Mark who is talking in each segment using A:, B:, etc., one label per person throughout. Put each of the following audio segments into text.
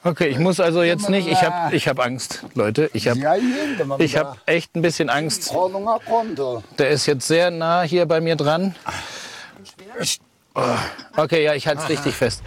A: Okay, ich muss also jetzt nicht, ich hab Angst, Leute. Ich hab echt ein bisschen Angst. Der ist jetzt sehr nah hier bei mir dran. Oh, okay, ja, ich halte es richtig fest.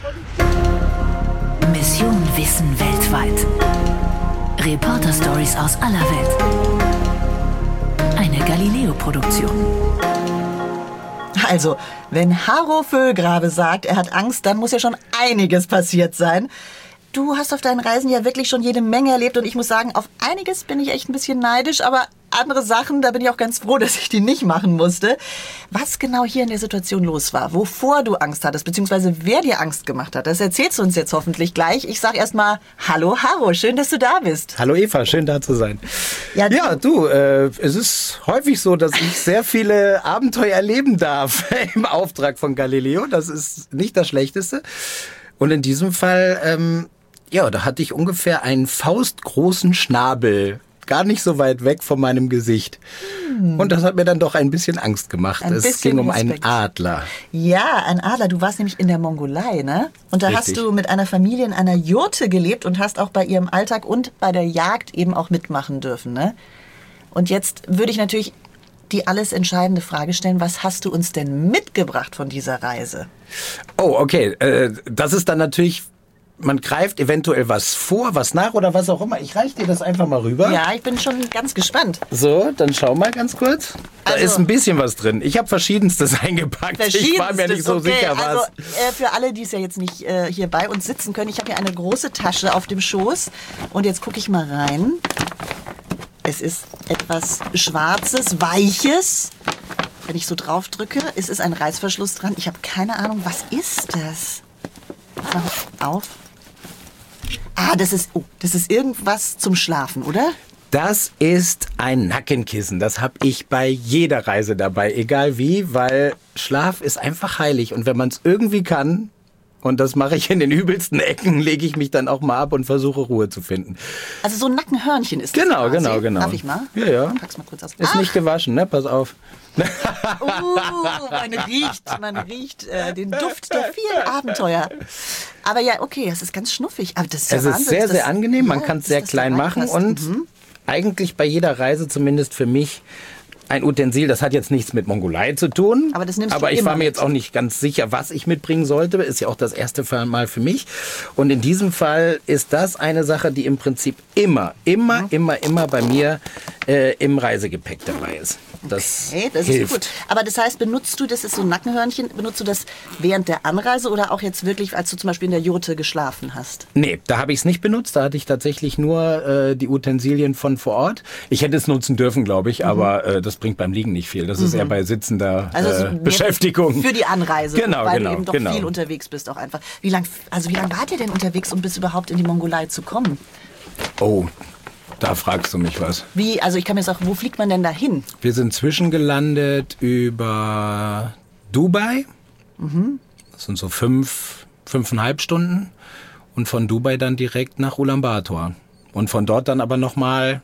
B: Mission Wissen weltweit. Reporter-Stories aus aller Welt. Eine Galileo-Produktion.
C: Also, wenn Haro Vöhlgrabe sagt, er hat Angst, dann muss ja schon einiges passiert sein. Du hast auf deinen Reisen ja wirklich schon jede Menge erlebt und ich muss sagen, auf einiges bin ich echt ein bisschen neidisch, aber andere Sachen, da bin ich auch ganz froh, dass ich die nicht machen musste. Was genau hier in der Situation los war, wovor du Angst hattest, beziehungsweise wer dir Angst gemacht hat, das erzählst du uns jetzt hoffentlich gleich. Ich sag erst mal Hallo Haro, schön, dass du da bist.
A: Hallo Eva, schön da zu sein. Ja, es ist häufig so, dass ich sehr viele Abenteuer erleben darf im Auftrag von Galileo. Das ist nicht das Schlechteste. Und in diesem Fall, da hatte ich ungefähr einen faustgroßen Schnabel. Gar nicht so weit weg von meinem Gesicht. Und das hat mir dann doch ein bisschen Angst gemacht. Es ging um einen Adler.
C: Ja, ein Adler. Du warst nämlich in der Mongolei, ne? Und da hast du mit einer Familie in einer Jurte gelebt und hast auch bei ihrem Alltag und bei der Jagd eben auch mitmachen dürfen, ne? Und jetzt würde ich natürlich die alles entscheidende Frage stellen, was hast du uns denn mitgebracht von dieser Reise?
A: Oh, okay. Das ist dann natürlich... Man greift eventuell was vor, was nach oder was auch immer. Ich reiche dir das einfach mal rüber.
C: Ja, ich bin schon ganz gespannt.
A: So, dann schau mal ganz kurz. Da ist ein bisschen was drin. Ich habe Verschiedenstes eingepackt. Ich war mir nicht so sicher, was.
C: Also für alle, die es ja jetzt nicht hier bei uns sitzen können, ich habe hier eine große Tasche auf dem Schoß. Und jetzt gucke ich mal rein. Es ist etwas Schwarzes, Weiches. Wenn ich so drauf drücke, es ist ein Reißverschluss dran. Ich habe keine Ahnung, was ist das? Mach auf. Ah, das ist irgendwas zum Schlafen, oder?
A: Das ist ein Nackenkissen. Das habe ich bei jeder Reise dabei, egal wie, weil Schlaf ist einfach heilig. Und wenn man es irgendwie kann, und das mache ich in den übelsten Ecken, lege ich mich dann auch mal ab und versuche Ruhe zu finden.
C: Also so ein Nackenhörnchen ist das.
A: Genau.
C: Darf ich mal?
A: Ja.
C: Pack's mal kurz aus.
A: Ist nicht gewaschen, ne? Pass auf.
C: Man riecht den Duft der vielen Abenteuer. Aber ja, okay, es ist ganz schnuffig. Aber das ist ja Wahnsinn.
A: Es ist sehr, sehr angenehm. Man kann es sehr klein machen und eigentlich bei jeder Reise, zumindest für mich, ein Utensil, das hat jetzt nichts mit Mongolei zu tun.
C: Aber das nimmst du
A: Aber ich war mir
C: mit.
A: jetzt auch nicht ganz sicher, was ich mitbringen sollte. Ist ja auch das erste Mal für mich. Und in diesem Fall ist das eine Sache, die im Prinzip immer bei mir im Reisegepäck dabei ist. Das hilft.
C: Ist gut. Aber das heißt, benutzt du, das ist so ein Nackenhörnchen, benutzt du das während der Anreise oder auch jetzt wirklich, als du zum Beispiel in der Jurte geschlafen hast?
A: Nee, da habe ich es nicht benutzt. Da hatte ich tatsächlich nur die Utensilien von vor Ort. Ich hätte es nutzen dürfen, glaube ich, aber das bringt beim Liegen nicht viel. Das ist eher bei sitzender Beschäftigung.
C: Für die Anreise, weil du eben doch viel unterwegs bist auch einfach. Wie lang wart ihr denn unterwegs, um bis überhaupt in die Mongolei zu kommen?
A: Oh, da fragst du mich was.
C: Wie, also ich kann mir sagen, wo fliegt man denn da hin?
A: Wir sind zwischengelandet über Dubai. Das sind so 5,5 Stunden. Und von Dubai dann direkt nach Ulaanbaatar. Und von dort dann aber nochmal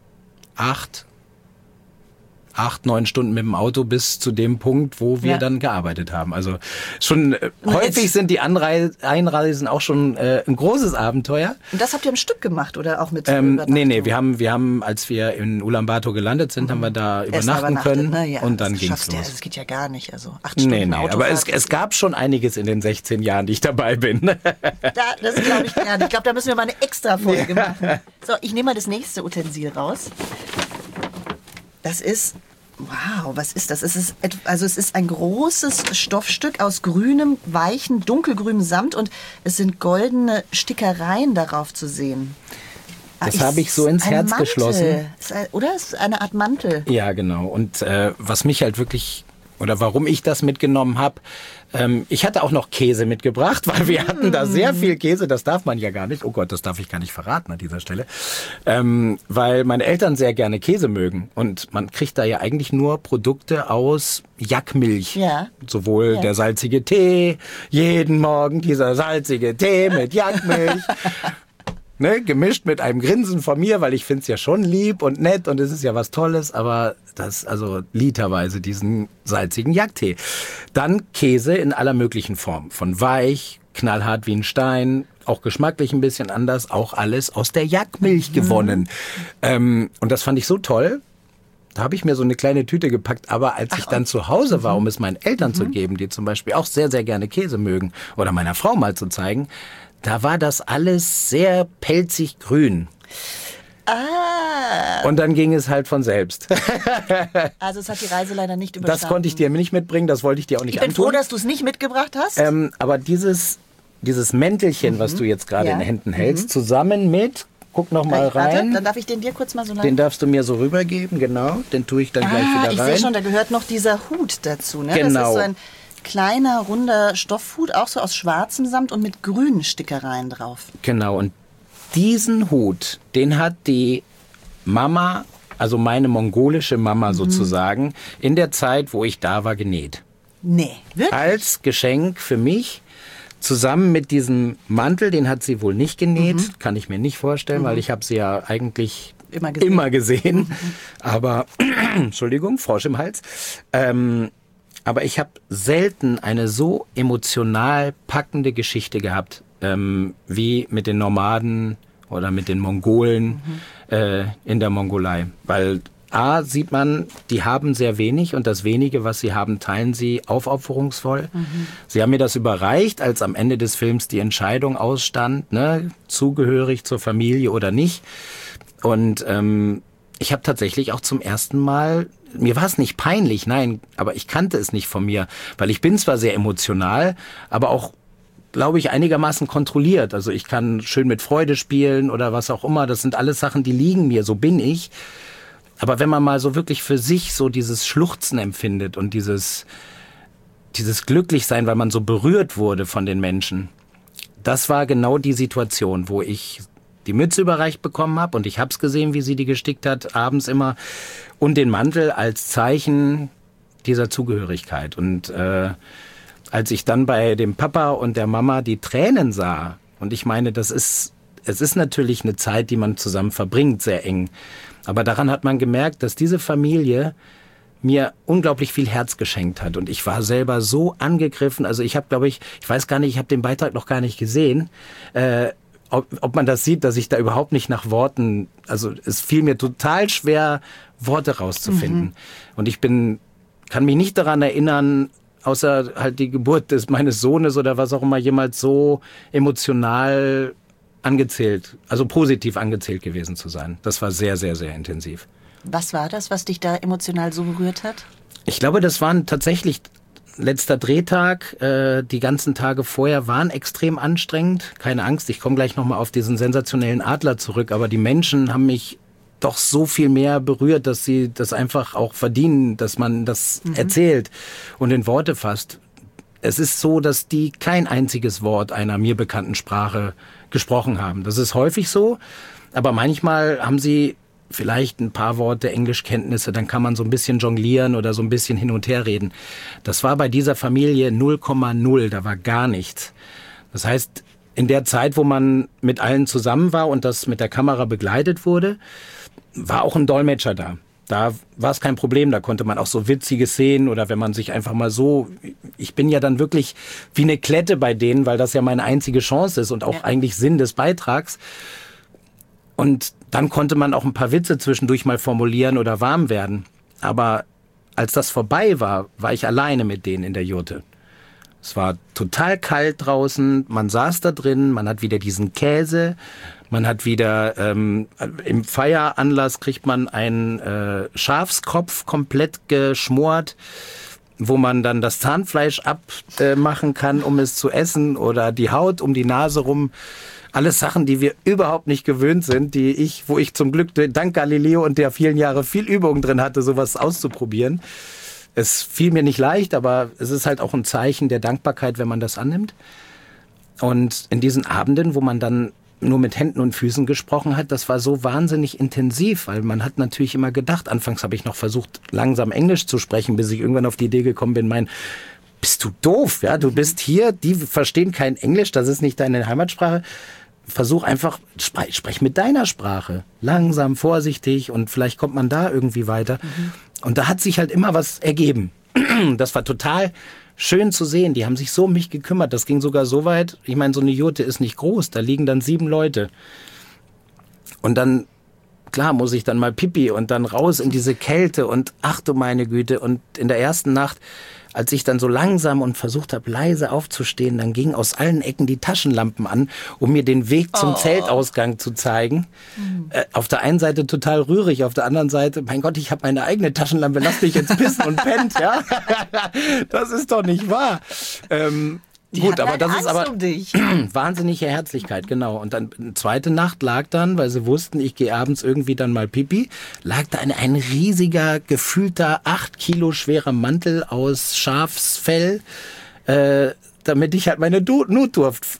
A: 8-9 Stunden mit dem Auto bis zu dem Punkt, wo wir dann gearbeitet haben. Also schon häufig sind die Einreisen auch schon ein großes Abenteuer.
C: Und das habt ihr am Stück gemacht oder auch mit
A: Nee, wir haben, als wir in Ulaanbaatar gelandet sind, haben wir da übernachten können,
C: ne? Ja,
A: und dann ging's los.
C: Das geht ja gar nicht, also 8 Stunden Autofahrt.
A: Aber es gab schon einiges in den 16 Jahren, die ich dabei bin.
C: Das glaube ich gerne. Ich glaube, da müssen wir mal eine extra Folge machen. So, ich nehme mal das nächste Utensil raus. Das ist, wow, was ist das? Es ist ein großes Stoffstück aus grünem, weichen, dunkelgrünem Samt und es sind goldene Stickereien darauf zu sehen.
A: Das habe ich so ins Herz
C: Mantel
A: geschlossen.
C: Oder? Es ist eine Art Mantel.
A: Ja, genau. Und was mich halt wirklich, oder warum ich das mitgenommen habe, ich hatte auch noch Käse mitgebracht, weil wir hatten da sehr viel Käse, das darf man ja gar nicht. Oh Gott, das darf ich gar nicht verraten an dieser Stelle. Weil meine Eltern sehr gerne Käse mögen. Und man kriegt da ja eigentlich nur Produkte aus Jackmilch.
C: Ja.
A: Sowohl der salzige Tee, jeden Morgen dieser salzige Tee mit Jackmilch. Ne, gemischt mit einem Grinsen von mir, weil ich find's ja schon lieb und nett und es ist ja was Tolles, aber das, also literweise diesen salzigen Jagdtee. Dann Käse in aller möglichen Form, von weich, knallhart wie ein Stein, auch geschmacklich ein bisschen anders, auch alles aus der Jagdmilch gewonnen. Und das fand ich so toll. Da habe ich mir so eine kleine Tüte gepackt, aber als ich dann zu Hause war, um es meinen Eltern zu geben, die zum Beispiel auch sehr, sehr gerne Käse mögen, oder meiner Frau mal zu zeigen, da war das alles sehr pelzig grün. Und dann ging es halt von selbst.
C: Also es hat die Reise leider nicht überstanden.
A: Das konnte ich dir nicht mitbringen, das wollte ich dir auch nicht antun.
C: Ich bin froh, dass du es nicht mitgebracht hast.
A: Aber dieses Mäntelchen, was du jetzt gerade in den Händen hältst, zusammen mit, guck noch mal rein.
C: Warte, dann darf ich den dir kurz mal so lang...
A: Den darfst du mir so rübergeben, genau. Den tue ich dann gleich wieder rein.
C: Ich sehe schon, da gehört noch dieser Hut dazu. Ne?
A: Genau.
C: Das ist so ein kleiner, runder Stoffhut, auch so aus schwarzem Samt und mit grünen Stickereien drauf.
A: Genau, und diesen Hut, den hat die Mama, also meine mongolische Mama sozusagen, in der Zeit, wo ich da war, genäht.
C: Nee, wirklich?
A: Als Geschenk für mich, zusammen mit diesem Mantel, den hat sie wohl nicht genäht, kann ich mir nicht vorstellen, weil ich habe sie ja eigentlich immer gesehen. Aber, Entschuldigung, Frosch im Hals. Aber ich habe selten eine so emotional packende Geschichte gehabt, wie mit den Nomaden oder mit den Mongolen in der Mongolei. Weil A, sieht man, die haben sehr wenig und das wenige, was sie haben, teilen sie aufopferungsvoll. Sie haben mir das überreicht, als am Ende des Films die Entscheidung ausstand, ne, zugehörig zur Familie oder nicht. Und ich habe tatsächlich auch zum ersten Mal, mir war es nicht peinlich, nein, aber ich kannte es nicht von mir, weil ich bin zwar sehr emotional, aber auch, glaube ich, einigermaßen kontrolliert. Also ich kann schön mit Freude spielen oder was auch immer. Das sind alles Sachen, die liegen mir, so bin ich. Aber wenn man mal so wirklich für sich so dieses Schluchzen empfindet und dieses Glücklichsein, weil man so berührt wurde von den Menschen, das war genau die Situation, wo ich die Mütze überreicht bekommen habe und ich habe es gesehen, wie sie die gestickt hat, abends immer, und den Mantel als Zeichen dieser Zugehörigkeit. Und als ich dann bei dem Papa und der Mama die Tränen sah, und ich meine, es ist natürlich eine Zeit, die man zusammen verbringt, sehr eng. Aber daran hat man gemerkt, dass diese Familie mir unglaublich viel Herz geschenkt hat. Und ich war selber so angegriffen. Also ich habe, glaube ich weiß gar nicht, ich habe den Beitrag noch gar nicht gesehen, ob man das sieht, dass ich da überhaupt nicht nach Worten, also es fiel mir total schwer, Worte rauszufinden. Und ich kann mich nicht daran erinnern, außer halt die Geburt meines Sohnes oder was auch immer, jemals so emotional angezählt, also positiv angezählt gewesen zu sein. Das war sehr, sehr, sehr intensiv.
C: Was war das, was dich da emotional so berührt hat?
A: Ich glaube, das waren tatsächlich letzter Drehtag. Die ganzen Tage vorher waren extrem anstrengend. Keine Angst, ich komme gleich nochmal auf diesen sensationellen Adler zurück. Aber die Menschen haben mich doch so viel mehr berührt, dass sie das einfach auch verdienen, dass man das erzählt und in Worte fasst. Es ist so, dass die kein einziges Wort einer mir bekannten Sprache gesprochen haben. Das ist häufig so, aber manchmal haben sie vielleicht ein paar Worte Englischkenntnisse, dann kann man so ein bisschen jonglieren oder so ein bisschen hin und her reden. Das war bei dieser Familie 0,0, da war gar nichts. Das heißt, in der Zeit, wo man mit allen zusammen war und das mit der Kamera begleitet wurde, war auch ein Dolmetscher da. Da war es kein Problem, da konnte man auch so witzige Szenen oder wenn man sich einfach mal so, ich bin ja dann wirklich wie eine Klette bei denen, weil das ja meine einzige Chance ist und auch eigentlich Sinn des Beitrags. Und dann konnte man auch ein paar Witze zwischendurch mal formulieren oder warm werden. Aber als das vorbei war, war ich alleine mit denen in der Jurte. Es war total kalt draußen, man saß da drin, man hat wieder diesen Käse, man hat wieder, im Feieranlass kriegt man einen Schafskopf komplett geschmort, wo man dann das Zahnfleisch abmachen kann, um es zu essen, oder die Haut um die Nase rum. Alles Sachen, die wir überhaupt nicht gewöhnt sind, wo ich zum Glück dank Galileo und der vielen Jahre viel Übung drin hatte, sowas auszuprobieren. Es fiel mir nicht leicht, aber es ist halt auch ein Zeichen der Dankbarkeit, wenn man das annimmt. Und in diesen Abenden, wo man dann nur mit Händen und Füßen gesprochen hat, das war so wahnsinnig intensiv, weil man hat natürlich immer gedacht, anfangs habe ich noch versucht, langsam Englisch zu sprechen, bis ich irgendwann auf die Idee gekommen bin, bist du doof, ja, du bist hier, die verstehen kein Englisch, das ist nicht deine Heimatsprache. Versuch einfach, sprech mit deiner Sprache. Langsam, vorsichtig und vielleicht kommt man da irgendwie weiter. Und da hat sich halt immer was ergeben. Das war total schön zu sehen. Die haben sich so um mich gekümmert. Das ging sogar so weit. Ich meine, so eine Jurte ist nicht groß. Da liegen dann 7 Leute. Und dann, klar, muss ich dann mal Pipi und dann raus in diese Kälte und ach du meine Güte. Und in der ersten Nacht, als ich dann so langsam und versucht habe, leise aufzustehen, dann gingen aus allen Ecken die Taschenlampen an, um mir den Weg zum Zeltausgang zu zeigen. Auf der einen Seite total rührig, auf der anderen Seite, mein Gott, ich habe meine eigene Taschenlampe, lass mich jetzt pissen und pennt, ja? Das ist doch nicht wahr. Gut, aber das ist aber wahnsinnige Herzlichkeit, genau. Und dann eine zweite Nacht lag dann, weil sie wussten, ich gehe abends irgendwie dann mal Pipi, lag da ein riesiger, gefühlter 8 Kilo schwerer Mantel aus Schafsfell, damit ich halt meine Notdurft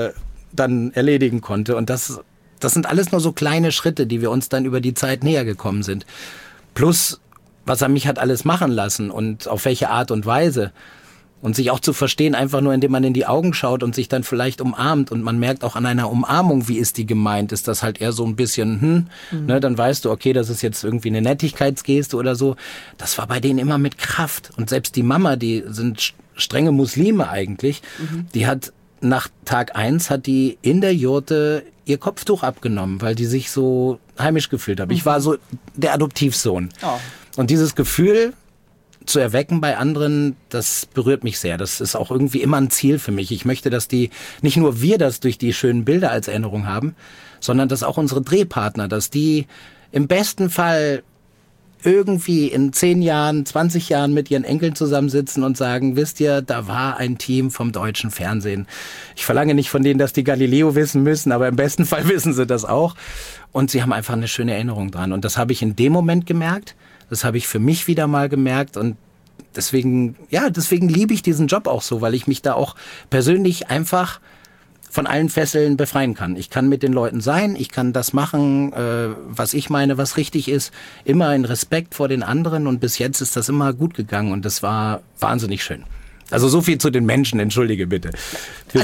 A: dann erledigen konnte. Und das sind alles nur so kleine Schritte, die wir uns dann über die Zeit näher gekommen sind. Plus, was er mich hat alles machen lassen und auf welche Art und Weise. Und sich auch zu verstehen, einfach nur indem man in die Augen schaut und sich dann vielleicht umarmt. Und man merkt auch an einer Umarmung, wie ist die gemeint. Ist das halt eher so ein bisschen, ne, dann weißt du, okay, das ist jetzt irgendwie eine Nettigkeitsgeste oder so. Das war bei denen immer mit Kraft. Und selbst die Mama, die sind strenge Muslime eigentlich, die hat nach Tag 1 hat die in der Jurte ihr Kopftuch abgenommen, weil die sich so heimisch gefühlt haben. Ich war so der Adoptivsohn. Oh. Und dieses Gefühl zu erwecken bei anderen, das berührt mich sehr. Das ist auch irgendwie immer ein Ziel für mich. Ich möchte, dass nicht nur wir das durch die schönen Bilder als Erinnerung haben, sondern dass auch unsere Drehpartner, dass die im besten Fall irgendwie in 10 Jahren, 20 Jahren mit ihren Enkeln zusammensitzen und sagen, wisst ihr, da war ein Team vom deutschen Fernsehen. Ich verlange nicht von denen, dass die Galileo wissen müssen, aber im besten Fall wissen sie das auch. Und sie haben einfach eine schöne Erinnerung dran. Und das habe ich in dem Moment gemerkt. Das habe ich für mich wieder mal gemerkt und deswegen liebe ich diesen Job auch so, weil ich mich da auch persönlich einfach von allen Fesseln befreien kann. Ich kann mit den Leuten sein, ich kann das machen, was ich meine, was richtig ist, immer in Respekt vor den anderen und bis jetzt ist das immer gut gegangen und das war wahnsinnig schön. Also so viel zu den Menschen, entschuldige bitte. Wir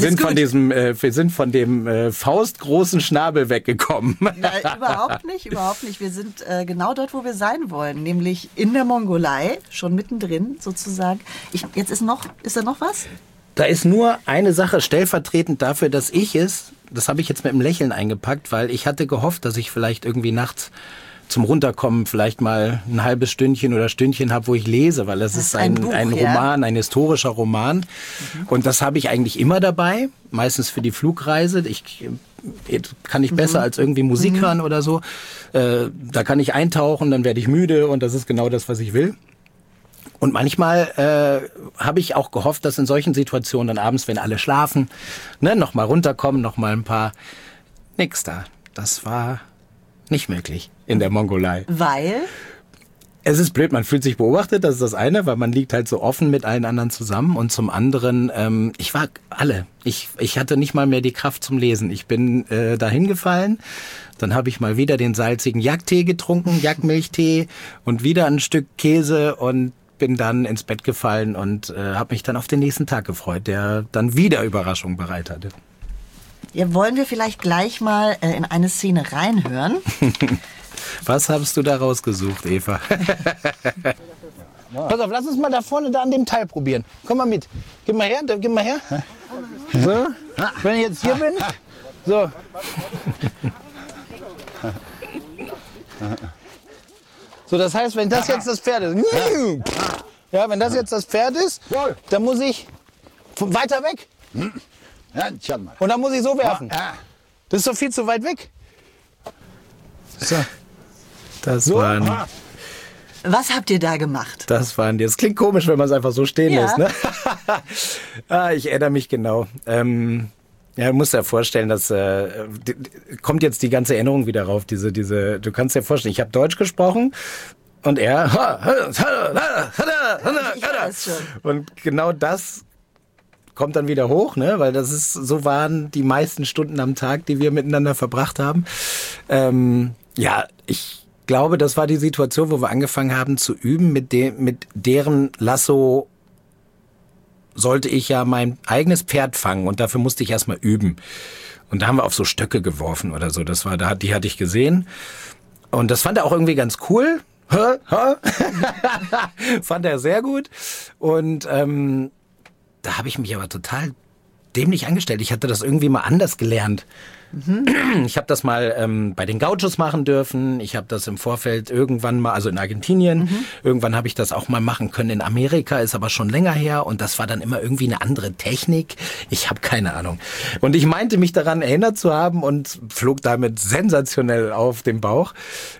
A: sind von dem faustgroßen Schnabel weggekommen.
C: Na, überhaupt nicht. Wir sind genau dort, wo wir sein wollen, nämlich in der Mongolei, schon mittendrin sozusagen. Ist da noch was?
A: Da ist nur eine Sache stellvertretend dafür, dass das habe ich jetzt mit einem Lächeln eingepackt, weil ich hatte gehofft, dass ich vielleicht irgendwie nachts zum Runterkommen vielleicht mal ein halbes Stündchen oder Stündchen habe, wo ich lese, weil das ist ein Roman, ein historischer Roman. Und das habe ich eigentlich immer dabei, meistens für die Flugreise. Kann ich besser als irgendwie Musik hören oder so. Da kann ich eintauchen, dann werde ich müde und das ist genau das, was ich will. Und manchmal habe ich auch gehofft, dass in solchen Situationen dann abends, wenn alle schlafen, noch mal runterkommen, noch mal ein paar. Nix da. Das war nicht möglich in der Mongolei.
C: Weil?
A: Es ist blöd, man fühlt sich beobachtet, das ist das eine, weil man liegt halt so offen mit allen anderen zusammen. Und zum anderen, ich hatte nicht mal mehr die Kraft zum Lesen. Ich bin dahin gefallen, dann habe ich mal wieder den salzigen Yak-Tee getrunken, Yak-Milchtee und wieder ein Stück Käse und bin dann ins Bett gefallen und habe mich dann auf den nächsten Tag gefreut, der dann wieder Überraschung bereit hatte.
C: Ja, wollen wir vielleicht gleich mal in eine Szene reinhören?
A: Was hast du da rausgesucht, Eva? Pass auf, lass uns mal da vorne da an dem Teil probieren. Komm mal mit. Gib mal her. So, wenn ich jetzt hier bin. So. So, das heißt, wenn das jetzt das Pferd ist. Ja, wenn das jetzt das Pferd ist, dann muss ich weiter weg. Und dann muss ich so werfen. Das ist doch viel zu weit weg. So.
C: Was habt ihr da gemacht?
A: Das klingt komisch, wenn man es einfach so stehen lässt. Ne? Ich erinnere mich genau. Du musst dir vorstellen, dass kommt jetzt die ganze Erinnerung wieder rauf. Du kannst dir vorstellen, ich habe Deutsch gesprochen und er und genau das kommt dann wieder hoch, ne? Weil so waren die meisten Stunden am Tag, die wir miteinander verbracht haben. Ich glaube, das war die Situation, wo wir angefangen haben zu üben, mit deren Lasso sollte ich ja mein eigenes Pferd fangen und dafür musste ich erstmal üben. Und da haben wir auf so Stöcke geworfen oder so. Die hatte ich gesehen. Und das fand er auch irgendwie ganz cool. Fand er sehr gut. Und da habe ich mich aber total dämlich angestellt. Ich hatte das irgendwie mal anders gelernt. Ich habe das mal bei den Gauchos machen dürfen. Ich habe das im Vorfeld irgendwann mal, also in Argentinien, irgendwann habe ich das auch mal machen können in Amerika, ist aber schon länger her und das war dann immer irgendwie eine andere Technik. Ich habe keine Ahnung. Und ich meinte mich daran erinnert zu haben und flog damit sensationell auf den Bauch.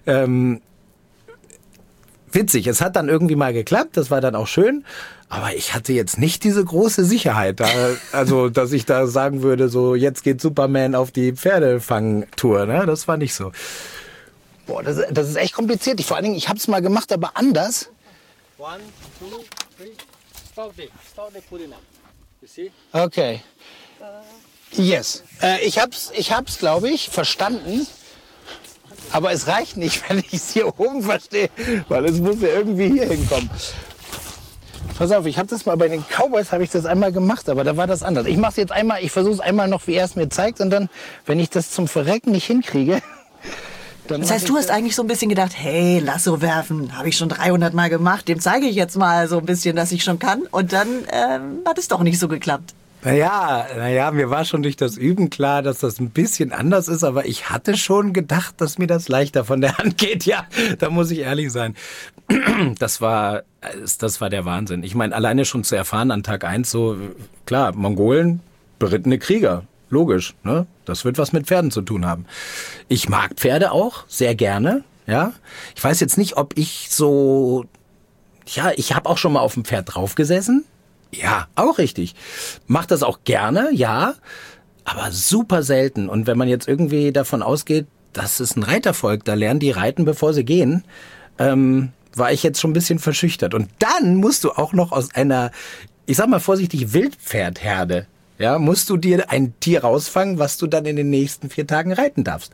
A: Witzig, es hat dann irgendwie mal geklappt, das war dann auch schön. Aber ich hatte jetzt nicht diese große Sicherheit, also dass ich da sagen würde, so jetzt geht Superman auf die Pferdefangtour, ne? Das war nicht so. Boah, das ist echt kompliziert. Vor allen Dingen, ich habe es mal gemacht, aber anders.
D: 1, 2, 3, start it, put it up. You see?
A: Okay. Yes. Ich hab's, glaube ich, verstanden. Aber es reicht nicht, wenn ich es hier oben verstehe, weil es muss ja irgendwie hier hinkommen. Pass auf, ich habe das mal bei den Cowboys, habe ich das einmal gemacht, aber da war das anders. Ich mache es jetzt einmal, ich versuche es einmal noch, wie er es mir zeigt, und dann, wenn ich das zum Verrecken nicht hinkriege, dann...
C: Das heißt, du hast eigentlich so ein bisschen gedacht, hey, Lasso werfen, habe ich schon 300 Mal gemacht, dem zeige ich jetzt mal so ein bisschen, dass ich schon kann, und dann hat es doch nicht so geklappt.
A: Naja, mir war schon durch das Üben klar, dass das ein bisschen anders ist, aber ich hatte schon gedacht, dass mir das leichter von der Hand geht. Ja, da muss ich ehrlich sein. Das war der Wahnsinn. Ich meine, alleine schon zu erfahren an Tag 1 so, klar, Mongolen, berittene Krieger. Logisch, ne? Das wird was mit Pferden zu tun haben. Ich mag Pferde auch, sehr gerne, ja. Ich weiß jetzt nicht, ob ich so, ja, ich habe auch schon mal auf dem Pferd draufgesessen. Ja, auch richtig. Mach das auch gerne, ja, aber super selten. Und wenn man jetzt irgendwie davon ausgeht, das ist ein Reitervolk, da lernen die reiten, bevor sie gehen, war ich jetzt schon ein bisschen verschüchtert. Und dann musst du auch noch aus einer, ich sag mal vorsichtig, Wildpferdherde, ja, musst du dir ein Tier rausfangen, was du dann in den nächsten 4 Tagen reiten darfst.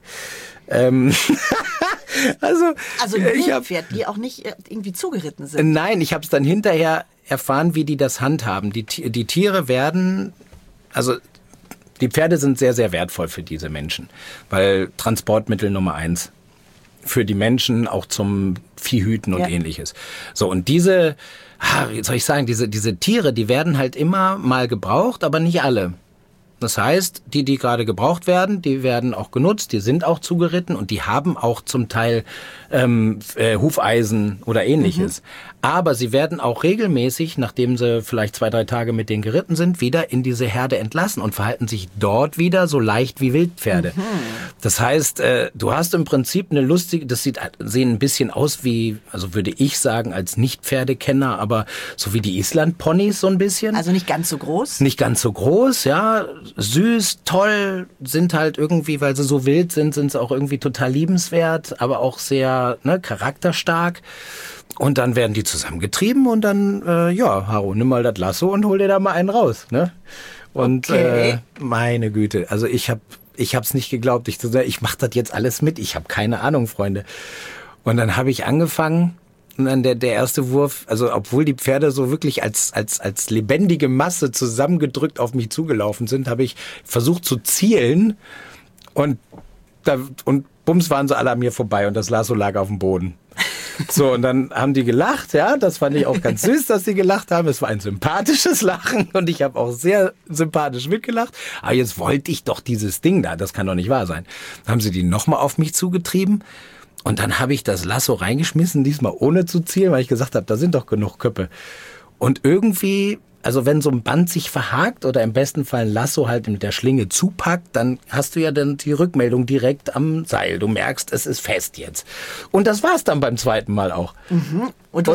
C: Also Wildpferd, die auch nicht irgendwie zugeritten sind.
A: Nein, ich habe es dann hinterher erfahren, wie die das handhaben. Die Tiere werden, also die Pferde sind sehr, sehr wertvoll für diese Menschen, weil Transportmittel Nummer 1 für die Menschen, auch zum Viehhüten und ähnliches. So, und diese, wie soll ich sagen, diese Tiere, die werden halt immer mal gebraucht, aber nicht alle. Das heißt, die gerade gebraucht werden, die werden auch genutzt, die sind auch zugeritten und die haben auch zum Teil Hufeisen oder ähnliches. Aber sie werden auch regelmäßig, nachdem sie vielleicht 2, 3 Tage mit denen geritten sind, wieder in diese Herde entlassen und verhalten sich dort wieder so leicht wie Wildpferde. Das heißt, du hast im Prinzip eine lustige, sehen ein bisschen aus wie, also würde ich sagen, als Nicht-Pferdekenner, aber so wie die Island-Ponys so ein bisschen.
C: Also nicht ganz so groß?
A: Nicht ganz so groß, ja. Süß, toll, sind halt irgendwie, weil sie so wild sind sie auch irgendwie total liebenswert, aber auch sehr charakterstark. Und dann werden die zusammengetrieben und dann, Haro, nimm mal das Lasso und hol dir da mal einen raus. Ne? Und meine Güte, also ich hab's nicht geglaubt. Ich mach das jetzt alles mit. Ich habe keine Ahnung, Freunde. Und dann habe ich angefangen. Und dann der erste Wurf, also obwohl die Pferde so wirklich als lebendige Masse zusammengedrückt auf mich zugelaufen sind, habe ich versucht zu zielen und bums waren sie alle an mir vorbei und das Lasso lag auf dem Boden. So, und dann haben die gelacht, ja, das fand ich auch ganz süß, dass sie gelacht haben. Es war ein sympathisches Lachen und ich habe auch sehr sympathisch mitgelacht. Aber jetzt wollte ich doch dieses Ding da, das kann doch nicht wahr sein. Dann haben sie die nochmal auf mich zugetrieben. Und dann habe ich das Lasso reingeschmissen, diesmal ohne zu zielen, weil ich gesagt habe, da sind doch genug Köpfe. Und irgendwie, also wenn so ein Band sich verhakt oder im besten Fall ein Lasso halt mit der Schlinge zupackt, dann hast du ja dann die Rückmeldung direkt am Seil. Du merkst, es ist fest jetzt. Und das war's dann beim zweiten Mal auch.
C: Und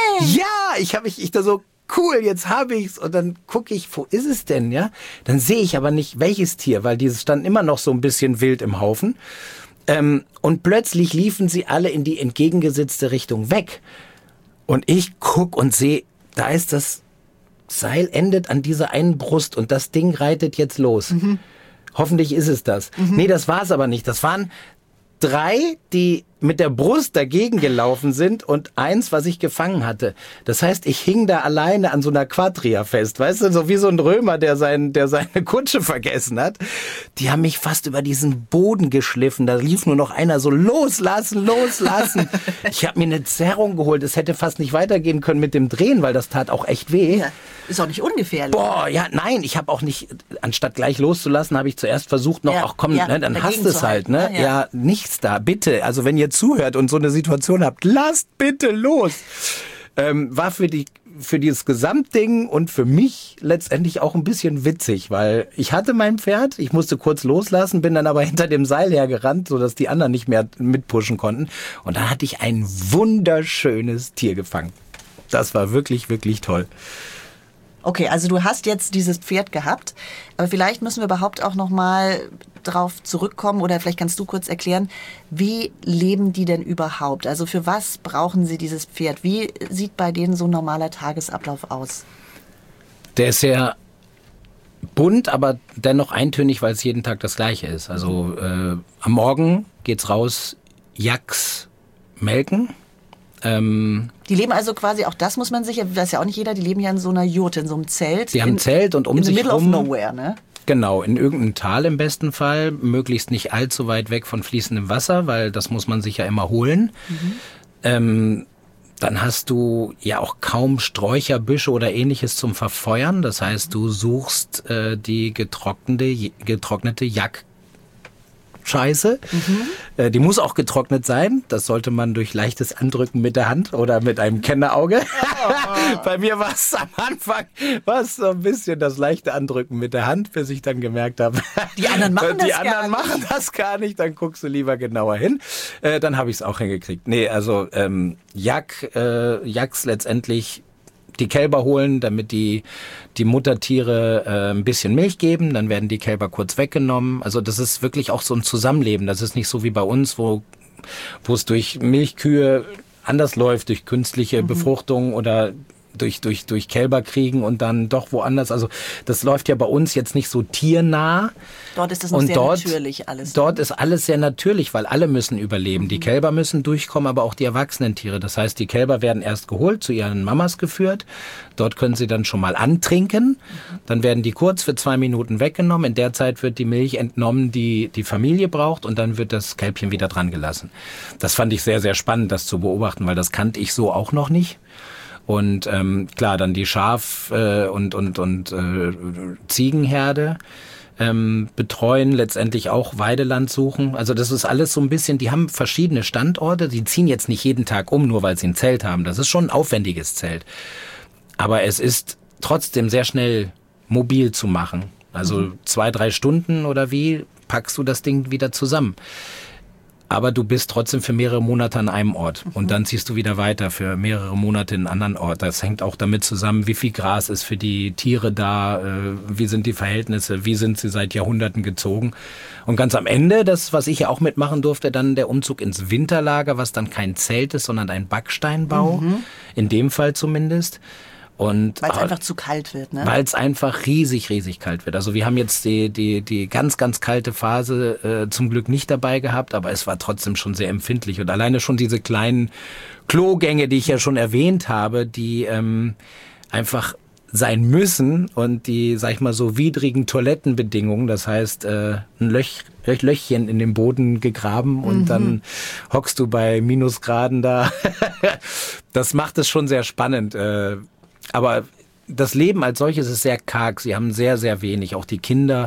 A: ich da so, cool, jetzt habe ich's. Und dann gucke ich, wo ist es denn, ja? Dann sehe ich aber nicht, welches Tier, weil dieses stand immer noch so ein bisschen wild im Haufen. Und plötzlich liefen sie alle in die entgegengesetzte Richtung weg. Und ich guck und sehe, da ist das Seil endet an dieser einen Brust und das Ding reitet jetzt los. Hoffentlich ist es das. Nee, das war es aber nicht. Das waren 3, die mit der Brust dagegen gelaufen sind und eins, was ich gefangen hatte. Das heißt, ich hing da alleine an so einer Quadria fest, weißt du, so wie so ein Römer, der seine Kutsche vergessen hat. Die haben mich fast über diesen Boden geschliffen. Da lief nur noch einer so, loslassen. Ich habe mir eine Zerrung geholt. Es hätte fast nicht weitergehen können mit dem Drehen, weil das tat auch echt weh.
C: Ja, ist auch nicht ungefährlich.
A: Boah, ja, nein, ich habe auch nicht, anstatt gleich loszulassen, habe ich zuerst versucht noch, ach komm, ne, dann hast es halt, ne? Ja, nichts da, bitte. Also wenn ihr zuhört und so eine Situation habt, lasst bitte los. War für dieses Gesamtding und für mich letztendlich auch ein bisschen witzig, weil ich hatte mein Pferd, ich musste kurz loslassen, bin dann aber hinter dem Seil hergerannt, sodass die anderen nicht mehr mitpushen konnten. Und dann hatte ich ein wunderschönes Tier gefangen. Das war wirklich, wirklich toll.
C: Okay, also du hast jetzt dieses Pferd gehabt, aber vielleicht müssen wir überhaupt auch noch mal drauf zurückkommen oder vielleicht kannst du kurz erklären, wie leben die denn überhaupt? Also für was brauchen sie dieses Pferd? Wie sieht bei denen so ein normaler Tagesablauf aus?
A: Der ist sehr bunt, aber dennoch eintönig, weil es jeden Tag das Gleiche ist. Also am Morgen geht's raus, Yaks melken.
C: Die leben also quasi, auch das muss man sicher, weiß ja auch nicht jeder, die leben ja in so einer Jurte, in so einem Zelt.
A: Die haben ein Zelt und um sich
C: rum. In the middle of nowhere, ne?
A: Genau, in irgendeinem Tal im besten Fall, möglichst nicht allzu weit weg von fließendem Wasser, weil das muss man sich ja immer holen. Dann hast du ja auch kaum Sträucherbüsche oder ähnliches zum Verfeuern. Das heißt, du suchst die getrocknete Jack-Scheiße. Die muss auch getrocknet sein. Das sollte man durch leichtes Andrücken mit der Hand oder mit einem Kennerauge. Bei mir war es am Anfang so ein bisschen das leichte Andrücken mit der Hand, bis ich dann gemerkt habe,
C: die anderen machen
A: das gar nicht. Dann guckst du lieber genauer hin. Dann habe ich es auch hingekriegt. Nee, also Yaks letztendlich die Kälber holen, damit die Muttertiere ein bisschen Milch geben. Dann werden die Kälber kurz weggenommen. Also das ist wirklich auch so ein Zusammenleben. Das ist nicht so wie bei uns, wo es durch Milchkühe anders läuft, durch künstliche Befruchtung oder durch Kälber kriegen und dann doch woanders. Also das läuft ja bei uns jetzt nicht so tiernah.
C: Dort ist es noch sehr natürlich alles.
A: Dort ist alles sehr natürlich, weil alle müssen überleben. Die Kälber müssen durchkommen, aber auch die erwachsenen Tiere. Das heißt, die Kälber werden erst geholt, zu ihren Mamas geführt. Dort können sie dann schon mal antrinken. Dann werden die kurz für 2 Minuten weggenommen. In der Zeit wird die Milch entnommen, die die Familie braucht, und dann wird das Kälbchen wieder dran gelassen. Das fand ich sehr, sehr spannend, das zu beobachten, weil das kannte ich so auch noch nicht. Und klar, dann die Schaf- und Ziegenherde betreuen, letztendlich auch Weideland suchen. Also das ist alles so ein bisschen, die haben verschiedene Standorte, die ziehen jetzt nicht jeden Tag um, nur weil sie ein Zelt haben. Das ist schon ein aufwendiges Zelt. Aber es ist trotzdem sehr schnell mobil zu machen. Also 2-3 Stunden oder wie packst du das Ding wieder zusammen. Aber du bist trotzdem für mehrere Monate an einem Ort. Und dann ziehst du wieder weiter für mehrere Monate in einen anderen Ort. Das hängt auch damit zusammen, wie viel Gras ist für die Tiere da, wie sind die Verhältnisse, wie sind sie seit Jahrhunderten gezogen. Und ganz am Ende, das, was ich ja auch mitmachen durfte, dann der Umzug ins Winterlager, was dann kein Zelt ist, sondern ein Backsteinbau, in dem Fall zumindest. Weil
C: es einfach zu kalt wird, ne?
A: Weil es einfach riesig, riesig kalt wird. Also wir haben jetzt die ganz, ganz kalte Phase zum Glück nicht dabei gehabt, aber es war trotzdem schon sehr empfindlich. Und alleine schon diese kleinen Klogänge, die ich ja schon erwähnt habe, die einfach sein müssen, und die, sag ich mal, so widrigen Toilettenbedingungen, das heißt ein Löchchen in den Boden gegraben und dann hockst du bei Minusgraden da. Das macht es schon sehr spannend. Aber das Leben als solches ist sehr karg. Sie haben sehr, sehr wenig. Auch die Kinder,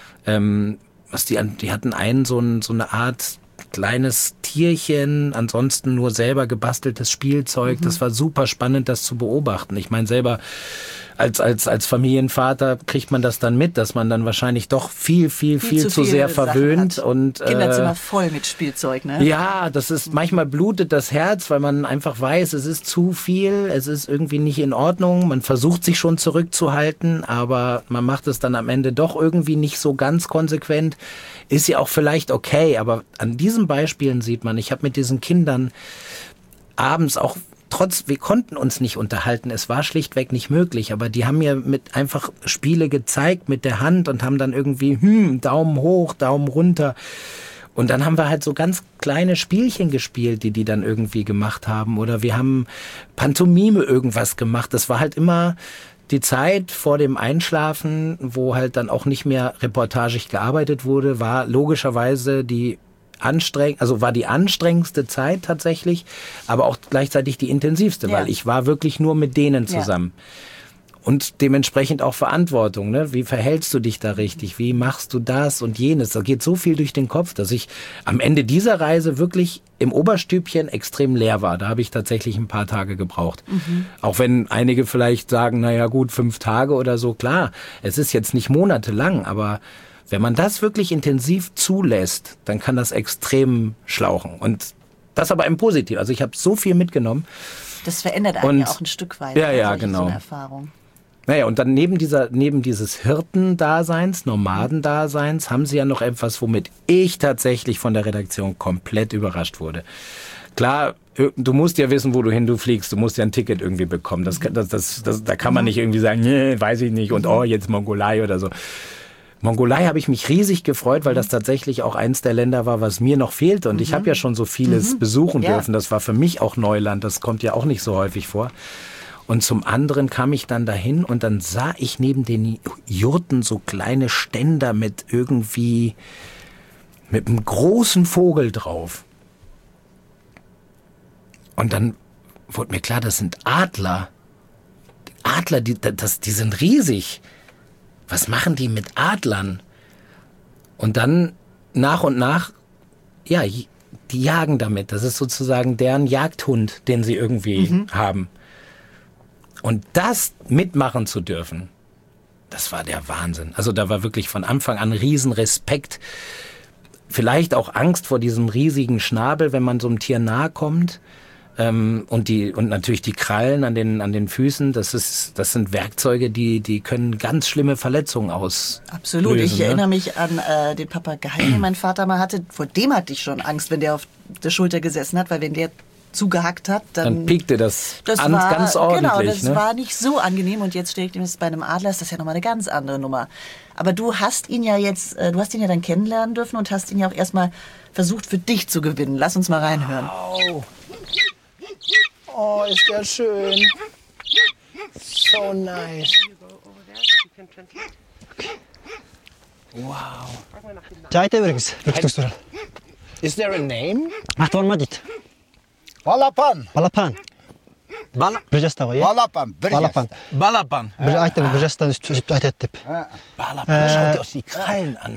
A: die hatten so eine Art kleines Tierchen, ansonsten nur selber gebasteltes Spielzeug. Das war super spannend, das zu beobachten. Ich meine, selber als Familienvater kriegt man das dann mit, dass man dann wahrscheinlich doch viel zu sehr verwöhnt. Und
C: Kinderzimmer voll mit Spielzeug, ne?
A: Ja, manchmal blutet das Herz, weil man einfach weiß, es ist zu viel, es ist irgendwie nicht in Ordnung. Man versucht sich schon zurückzuhalten, aber man macht es dann am Ende doch irgendwie nicht so ganz konsequent. Ist ja auch vielleicht okay, aber an diesen Beispielen sieht man, ich habe mit diesen Kindern abends auch wir konnten uns nicht unterhalten, es war schlichtweg nicht möglich, aber die haben mir mit einfach Spiele gezeigt mit der Hand und haben dann irgendwie Daumen hoch, Daumen runter. Und dann haben wir halt so ganz kleine Spielchen gespielt, die dann irgendwie gemacht haben. Oder wir haben Pantomime irgendwas gemacht. Das war halt immer die Zeit vor dem Einschlafen, wo halt dann auch nicht mehr reportagig gearbeitet wurde, war logischerweise war die anstrengendste Zeit tatsächlich, aber auch gleichzeitig die intensivste, weil ich war wirklich nur mit denen zusammen. Und dementsprechend auch Verantwortung, ne? Wie verhältst du dich da richtig? Wie machst du das und jenes? Da geht so viel durch den Kopf, dass ich am Ende dieser Reise wirklich im Oberstübchen extrem leer war. Da habe ich tatsächlich ein paar Tage gebraucht. Auch wenn einige vielleicht sagen, naja gut, 5 Tage oder so. Klar, es ist jetzt nicht monatelang, aber wenn man das wirklich intensiv zulässt, dann kann das extrem schlauchen. Und das aber im Positiven. Also ich habe so viel mitgenommen.
C: Das verändert einen ja auch ein Stück weit.
A: Ja, genau.
C: So eine Erfahrung.
A: Naja, und dann neben dieses Hirtendaseins, Nomadendaseins, haben sie ja noch etwas, womit ich tatsächlich von der Redaktion komplett überrascht wurde. Klar, du musst ja wissen, wo du fliegst. Du musst ja ein Ticket irgendwie bekommen. Da kann man nicht irgendwie sagen, nee, weiß ich nicht, und jetzt Mongolei oder so. Mongolei habe ich mich riesig gefreut, weil das tatsächlich auch eins der Länder war, was mir noch fehlte. Und ich habe ja schon so vieles besuchen dürfen. Das war für mich auch Neuland. Das kommt ja auch nicht so häufig vor. Und zum anderen kam ich dann dahin und dann sah ich neben den Jurten so kleine Ständer mit einem großen Vogel drauf. Und dann wurde mir klar, das sind Adler. Adler, die sind riesig. Was machen die mit Adlern? Und dann nach und nach, die jagen damit. Das ist sozusagen deren Jagdhund, den sie irgendwie haben. Und das mitmachen zu dürfen, das war der Wahnsinn. Also da war wirklich von Anfang an Riesenrespekt. Vielleicht auch Angst vor diesem riesigen Schnabel, wenn man so einem Tier nahe kommt. Und natürlich die Krallen an den Füßen, das sind Werkzeuge, die können ganz schlimme Verletzungen auslösen.
C: Absolut. Ich erinnere mich an den Papageien, den mein Vater mal hatte. Vor dem hatte ich schon Angst, wenn der auf der Schulter gesessen hat, weil wenn der zugehackt hat, dann
A: piekte das an, ganz ordentlich.
C: Genau, das war nicht so angenehm. Und jetzt stelle ich mir das bei einem Adler, ist das ja nochmal eine ganz andere Nummer. Aber du hast ihn ja dann kennenlernen dürfen und hast ihn ja auch erstmal versucht für dich zu gewinnen. Lass uns mal reinhören.
A: Oh, ist der schön. So nice. Wow. Is there a name?
E: Balapan.
A: Balapan.
E: Balapan.
A: Balapan. Balapan, schaut dir aus die Krallen an.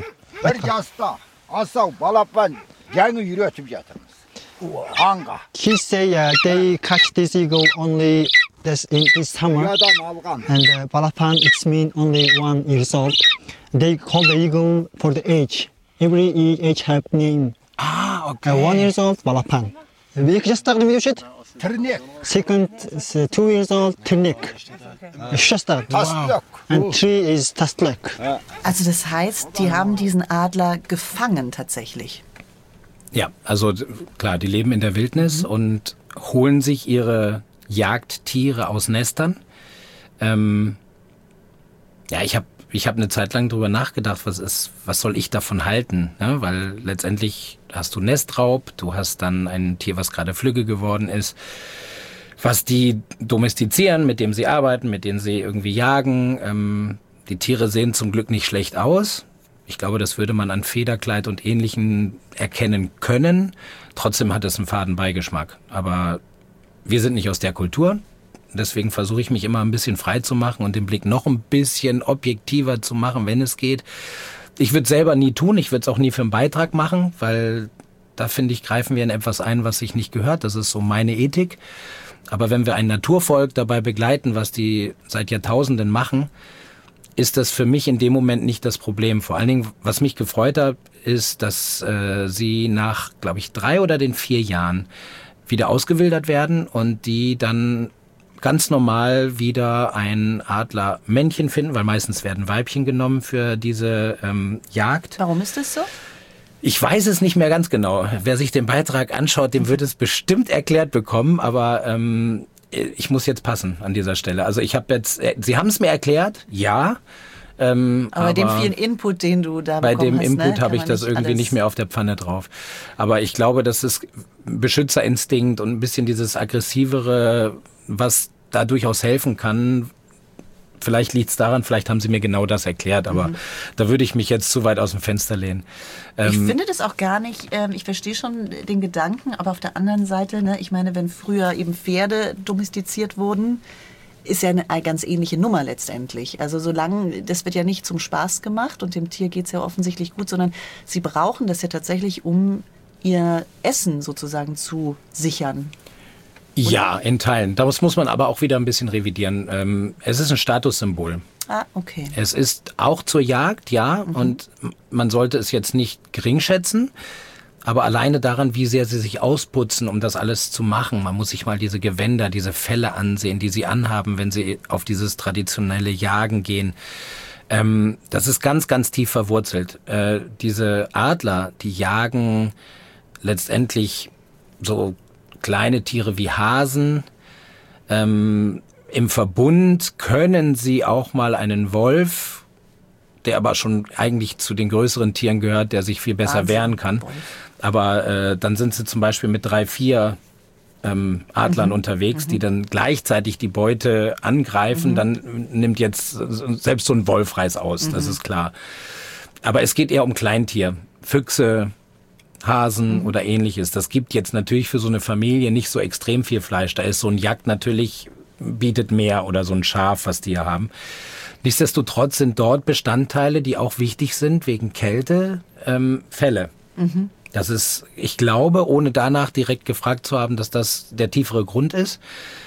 F: He say they catch this eagle only in this summer, and Balapan it's mean only 1 year old. They call the eagle for the age. Every age have name.
A: Okay.
F: 1 year old Balapan. We just start the video shit. Second is 2 years old Tırnak. Wow. And 3 is Taslak.
C: Also das heißt, die haben diesen Adler gefangen tatsächlich.
A: Ja, also klar, die leben in der Wildnis und holen sich ihre Jagdtiere aus Nestern. Ich habe eine Zeit lang drüber nachgedacht, was soll ich davon halten? Ne? Weil letztendlich hast du Nestraub, du hast dann ein Tier, was gerade flügge geworden ist, was die domestizieren, mit dem sie arbeiten, mit denen sie irgendwie jagen. Die Tiere sehen zum Glück nicht schlecht aus. Ich glaube, das würde man an Federkleid und Ähnlichem erkennen können. Trotzdem hat es einen faden Beigeschmack. Aber wir sind nicht aus der Kultur. Deswegen versuche ich mich immer ein bisschen frei zu machen und den Blick noch ein bisschen objektiver zu machen, wenn es geht. Ich würde es selber nie tun. Ich würde es auch nie für einen Beitrag machen, weil da, finde ich, greifen wir in etwas ein, was sich nicht gehört. Das ist so meine Ethik. Aber wenn wir ein Naturvolk dabei begleiten, was die seit Jahrtausenden machen, ist das für mich in dem Moment nicht das Problem. Vor allen Dingen, was mich gefreut hat, ist, dass sie nach, glaube ich, 3 oder 4 Jahren wieder ausgewildert werden und die dann ganz normal wieder ein Adlermännchen finden, weil meistens werden Weibchen genommen für diese Jagd.
C: Warum ist das so?
A: Ich weiß es nicht mehr ganz genau. Wer sich den Beitrag anschaut, dem wird es bestimmt erklärt bekommen, aber ich muss jetzt passen an dieser Stelle. Also Sie haben es mir erklärt, ja.
C: Aber bei dem vielen Input, den du da bekommen hast,
A: bei dem Input habe ich das irgendwie nicht mehr auf der Pfanne drauf. Aber ich glaube, das ist Beschützerinstinkt und ein bisschen dieses Aggressivere, was da durchaus helfen kann. Vielleicht liegt es daran, vielleicht haben sie mir genau das erklärt, aber da würde ich mich jetzt zu weit aus dem Fenster lehnen.
C: Ich finde das auch gar nicht, ich verstehe schon den Gedanken, aber auf der anderen Seite, ne, ich meine, wenn früher eben Pferde domestiziert wurden, ist ja eine ganz ähnliche Nummer letztendlich. Also solange, das wird ja nicht zum Spaß gemacht und dem Tier geht's ja offensichtlich gut, sondern sie brauchen das ja tatsächlich, um ihr Essen sozusagen zu sichern.
A: Ja, in Teilen. Das muss man aber auch wieder ein bisschen revidieren. Es ist ein Statussymbol.
C: Ah, okay.
A: Es ist auch zur Jagd, ja, und man sollte es jetzt nicht geringschätzen. Aber alleine daran, wie sehr sie sich ausputzen, um das alles zu machen. Man muss sich mal diese Gewänder, diese Felle ansehen, die sie anhaben, wenn sie auf dieses traditionelle Jagen gehen. Das ist ganz, ganz tief verwurzelt. Diese Adler, die jagen letztendlich so kleine Tiere wie Hasen. Im Verbund können sie auch mal einen Wolf, der aber schon eigentlich zu den größeren Tieren gehört, der sich viel besser wehren kann. Aber dann sind sie zum Beispiel mit 3, 4 Adlern unterwegs, die dann gleichzeitig die Beute angreifen. Dann nimmt jetzt selbst so ein Wolf Reiß aus, das ist klar. Aber es geht eher um Kleintier, Füchse, Hasen oder ähnliches. Das gibt jetzt natürlich für so eine Familie nicht so extrem viel Fleisch. Da ist so ein Jagd natürlich, bietet mehr oder so ein Schaf, was die hier haben. Nichtsdestotrotz sind dort Bestandteile, die auch wichtig sind wegen Kälte, Felle. Das ist, ich glaube, ohne danach direkt gefragt zu haben, dass das der tiefere Grund ist.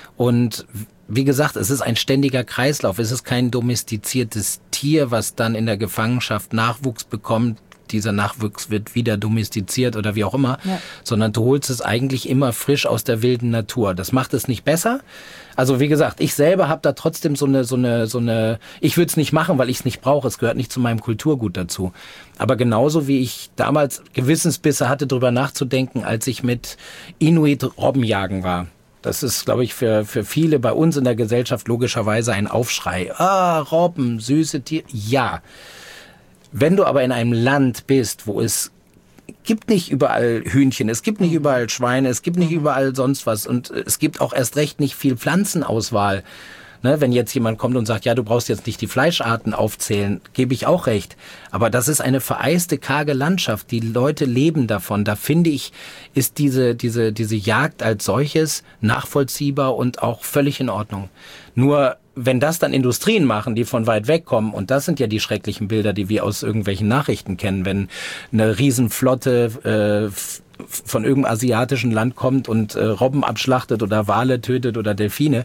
A: Und wie gesagt, es ist ein ständiger Kreislauf. Es ist kein domestiziertes Tier, was dann in der Gefangenschaft Nachwuchs bekommt. Dieser Nachwuchs wird wieder domestiziert oder wie auch immer, sondern du holst es eigentlich immer frisch aus der wilden Natur. Das macht es nicht besser. Also wie gesagt, ich selber habe da trotzdem so eine, ich würde es nicht machen, weil ich es nicht brauche. Es gehört nicht zu meinem Kulturgut dazu. Aber genauso wie ich damals Gewissensbisse hatte, darüber nachzudenken, als ich mit Inuit Robbenjagen war. Das ist, glaube ich, für viele bei uns in der Gesellschaft logischerweise ein Aufschrei. Ah, Robben, süße Tiere. Ja. Wenn du aber in einem Land bist, wo es gibt nicht überall Hühnchen, es gibt nicht überall Schweine, es gibt nicht überall sonst was und es gibt auch erst recht nicht viel Pflanzenauswahl. Ne, wenn jetzt jemand kommt und sagt, ja, du brauchst jetzt nicht die Fleischarten aufzählen, gebe ich auch recht. Aber das ist eine vereiste, karge Landschaft. Die Leute leben davon. Da finde ich, ist diese Jagd als solches nachvollziehbar und auch völlig in Ordnung. Nur wenn das dann Industrien machen, die von weit weg kommen, und das sind ja die schrecklichen Bilder, die wir aus irgendwelchen Nachrichten kennen, wenn eine Riesenflotte von irgendeinem asiatischen Land kommt und Robben abschlachtet oder Wale tötet oder Delfine,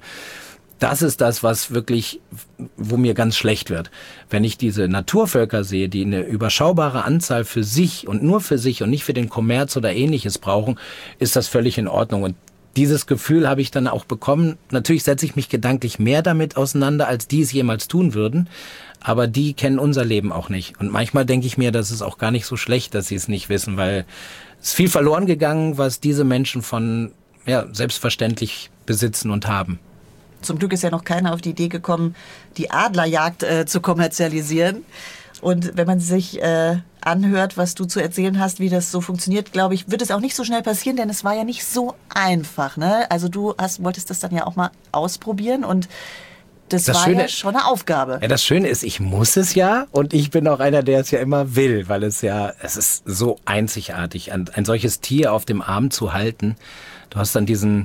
A: das ist das, was wirklich, wo mir ganz schlecht wird. Wenn ich diese Naturvölker sehe, die eine überschaubare Anzahl für sich und nur für sich und nicht für den Kommerz oder Ähnliches brauchen, ist das völlig in Ordnung. Und dieses Gefühl habe ich dann auch bekommen. Natürlich setze ich mich gedanklich mehr damit auseinander, als die es jemals tun würden. Aber die kennen unser Leben auch nicht. Und manchmal denke ich mir, das ist auch gar nicht so schlecht, dass sie es nicht wissen, weil es ist viel verloren gegangen, was diese Menschen von selbstverständlich besitzen und haben.
C: Zum Glück ist ja noch keiner auf die Idee gekommen, die Adlerjagd zu kommerzialisieren. Und wenn man sich anhört, was du zu erzählen hast, wie das so funktioniert, glaube ich, wird es auch nicht so schnell passieren, denn es war ja nicht so einfach. Ne? Also du wolltest das dann ja auch mal ausprobieren und das war Schöne, ja schon eine Aufgabe.
A: Ja, das Schöne ist, ich muss es ja und ich bin auch einer, der es ja immer will, weil es ist so einzigartig, ein solches Tier auf dem Arm zu halten. Du hast dann diesen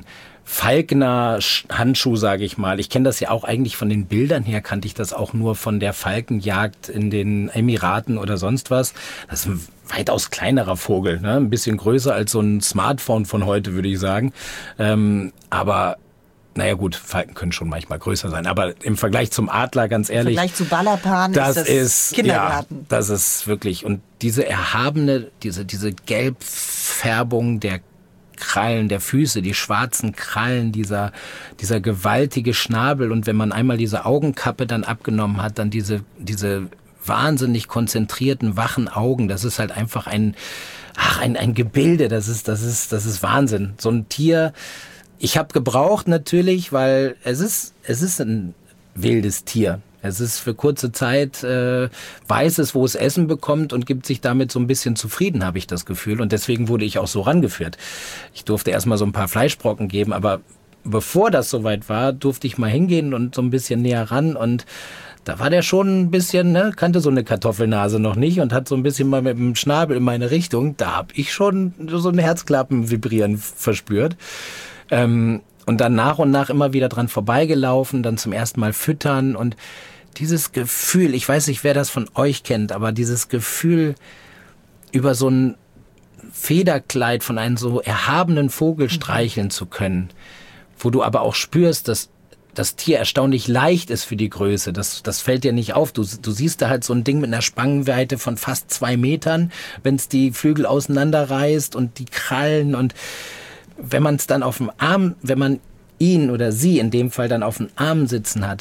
A: Falkner Handschuh, sage ich mal. Ich kenne das ja auch eigentlich von den Bildern her, kannte ich das auch nur von der Falkenjagd in den Emiraten oder sonst was. Das ist ein weitaus kleinerer Vogel, ne? Ein bisschen größer als so ein Smartphone von heute, würde ich sagen. Aber naja gut, Falken können schon manchmal größer sein, aber im Vergleich zum Adler, ganz ehrlich.
C: Im Vergleich zu Balapan ist das Kindergarten.
A: Ja, das ist wirklich, und diese erhabene, diese Gelbfärbung der Krallen der Füße, die schwarzen Krallen, dieser gewaltige Schnabel, und wenn man einmal diese Augenkappe dann abgenommen hat, dann diese wahnsinnig konzentrierten, wachen Augen, das ist halt einfach ein Gebilde, das ist Wahnsinn. So ein Tier, ich habe gebraucht natürlich, weil es ist ein wildes Tier. Es ist für kurze Zeit, weiß es, wo es Essen bekommt und gibt sich damit so ein bisschen zufrieden, habe ich das Gefühl. Und deswegen wurde ich auch so rangeführt. Ich durfte erstmal so ein paar Fleischbrocken geben, aber bevor das soweit war, durfte ich mal hingehen und so ein bisschen näher ran. Und da war der schon ein bisschen, kannte so eine Kartoffelnase noch nicht und hat so ein bisschen mal mit dem Schnabel in meine Richtung. Da habe ich schon so ein Herzklappen vibrieren verspürt. Und dann nach und nach immer wieder dran vorbeigelaufen, dann zum ersten Mal füttern und dieses Gefühl, ich weiß nicht, wer das von euch kennt, aber dieses Gefühl, über so ein Federkleid von einem so erhabenen Vogel streicheln zu können, wo du aber auch spürst, dass das Tier erstaunlich leicht ist für die Größe. Das fällt dir nicht auf. Du siehst da halt so ein Ding mit einer Spannweite von fast 2 Metern, wenn es die Flügel auseinanderreißt und die Krallen und wenn man es dann auf dem Arm, wenn man ihn oder sie in dem Fall dann auf dem Arm sitzen hat,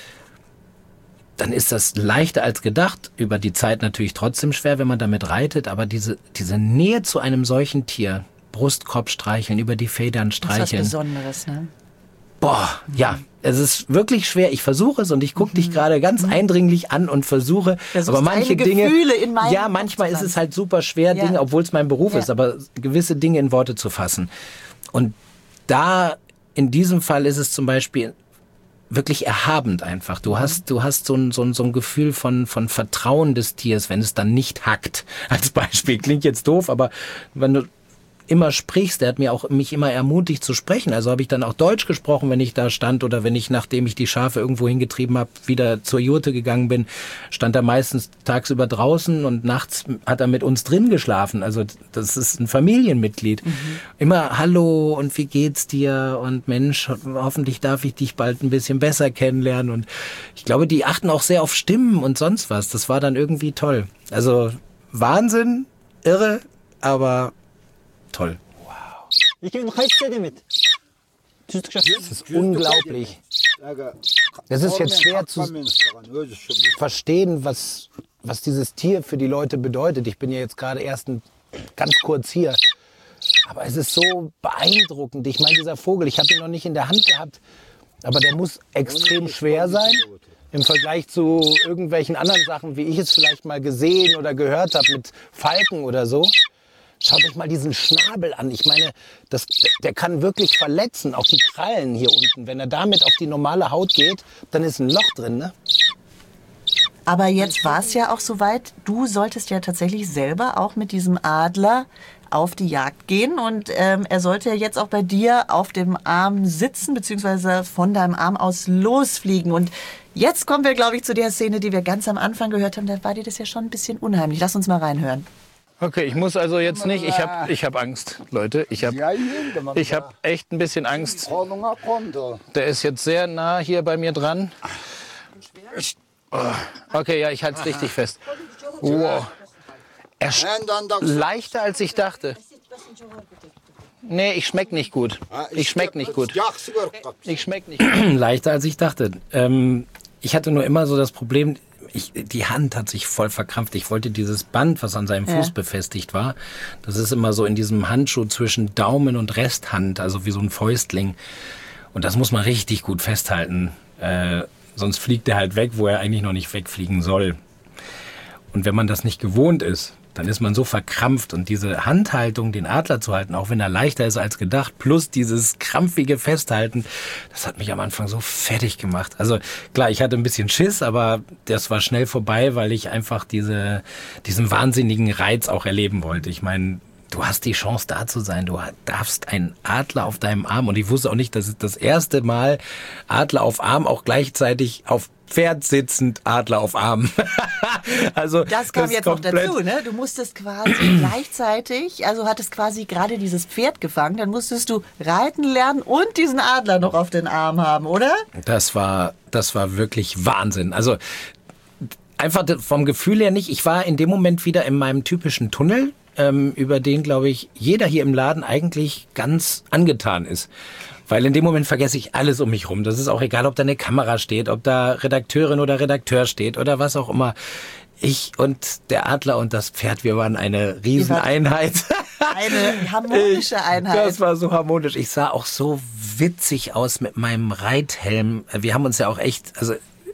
A: dann ist das leichter als gedacht. Über die Zeit natürlich trotzdem schwer, wenn man damit reitet, aber diese Nähe zu einem solchen Tier, Brustkorb streicheln, über die Federn streicheln.
C: Das ist was Besonderes, ne?
A: Boah, ja, es ist wirklich schwer. Ich versuche es und ich gucke dich gerade ganz eindringlich an und versuche, aber manche Dinge, ja, manchmal ist es halt super schwer, Dinge, obwohl es mein Beruf ist, aber gewisse Dinge in Worte zu fassen. Und da, in diesem Fall ist es zum Beispiel wirklich erhabend einfach. Du hast so ein Gefühl von Vertrauen des Tiers, wenn es dann nicht hackt. Als Beispiel, klingt jetzt doof, aber wenn du immer sprichst, der hat mich immer ermutigt zu sprechen. Also habe ich dann auch Deutsch gesprochen, wenn ich da stand oder wenn ich, nachdem ich die Schafe irgendwo hingetrieben habe, wieder zur Jurte gegangen bin, stand er meistens tagsüber draußen und nachts hat er mit uns drin geschlafen. Also das ist ein Familienmitglied. Immer Hallo und wie geht's dir und Mensch, hoffentlich darf ich dich bald ein bisschen besser kennenlernen und ich glaube, die achten auch sehr auf Stimmen und sonst was. Das war dann irgendwie toll. Also Wahnsinn, irre, aber toll. Wow. Das ist unglaublich. Es ist jetzt schwer zu verstehen, was dieses Tier für die Leute bedeutet. Ich bin ja jetzt gerade erst ganz kurz hier. Aber es ist so beeindruckend. Ich meine, dieser Vogel, ich habe ihn noch nicht in der Hand gehabt, aber der muss extrem schwer sein im Vergleich zu irgendwelchen anderen Sachen, wie ich es vielleicht mal gesehen oder gehört habe mit Falken oder so. Schaut euch mal diesen Schnabel an. Ich meine, der kann wirklich verletzen, auch die Krallen hier unten. Wenn er damit auf die normale Haut geht, dann ist ein Loch drin, ne?
C: Aber jetzt war es ja auch soweit, du solltest ja tatsächlich selber auch mit diesem Adler auf die Jagd gehen und er sollte ja jetzt auch bei dir auf dem Arm sitzen, beziehungsweise von deinem Arm aus losfliegen. Und jetzt kommen wir, glaube ich, zu der Szene, die wir ganz am Anfang gehört haben. Da war dir das ja schon ein bisschen unheimlich. Lass uns mal reinhören.
A: Okay, ich muss also jetzt nicht, ich hab Angst, Leute. Ich hab echt ein bisschen Angst. Der ist jetzt sehr nah hier bei mir dran. Oh. Okay, ja, ich halte es richtig fest. Wow. Leichter als ich dachte. Nee, ich schmeck nicht gut. Leichter als ich dachte. Ich hatte nur immer so das Problem, die Hand hat sich voll verkrampft. Ich wollte dieses Band, was an seinem Fuß befestigt war, das ist immer so in diesem Handschuh zwischen Daumen und Resthand, also wie so ein Fäustling. Und das muss man richtig gut festhalten. Sonst fliegt er halt weg, wo er eigentlich noch nicht wegfliegen soll. Und wenn man das nicht gewohnt ist, dann ist man so verkrampft und diese Handhaltung, den Adler zu halten, auch wenn er leichter ist als gedacht, plus dieses krampfige Festhalten, das hat mich am Anfang so fertig gemacht. Also klar, ich hatte ein bisschen Schiss, aber das war schnell vorbei, weil ich einfach diesen wahnsinnigen Reiz auch erleben wollte. Ich meine, du hast die Chance da zu sein, du darfst einen Adler auf deinem Arm und ich wusste auch nicht, dass es das erste Mal Adler auf Arm auch gleichzeitig auf Pferd sitzend, Adler auf Arm. Also
C: das kam jetzt noch dazu, ne? Du musstest quasi gleichzeitig, also hattest quasi gerade dieses Pferd gefangen, dann musstest du reiten lernen und diesen Adler noch auf den Arm haben, oder?
A: Das war wirklich Wahnsinn. Also einfach vom Gefühl her nicht. Ich war in dem Moment wieder in meinem typischen Tunnel, über den, glaube ich, jeder hier im Laden eigentlich ganz angetan ist. Weil in dem Moment vergesse ich alles um mich rum. Das ist auch egal, ob da eine Kamera steht, ob da Redakteurin oder Redakteur steht oder was auch immer. Ich und der Adler und das Pferd, wir waren eine Rieseneinheit.
C: Eine harmonische Einheit.
A: Das war so harmonisch. Ich sah auch so witzig aus mit meinem Reithelm. Wir haben uns ja auch echt, also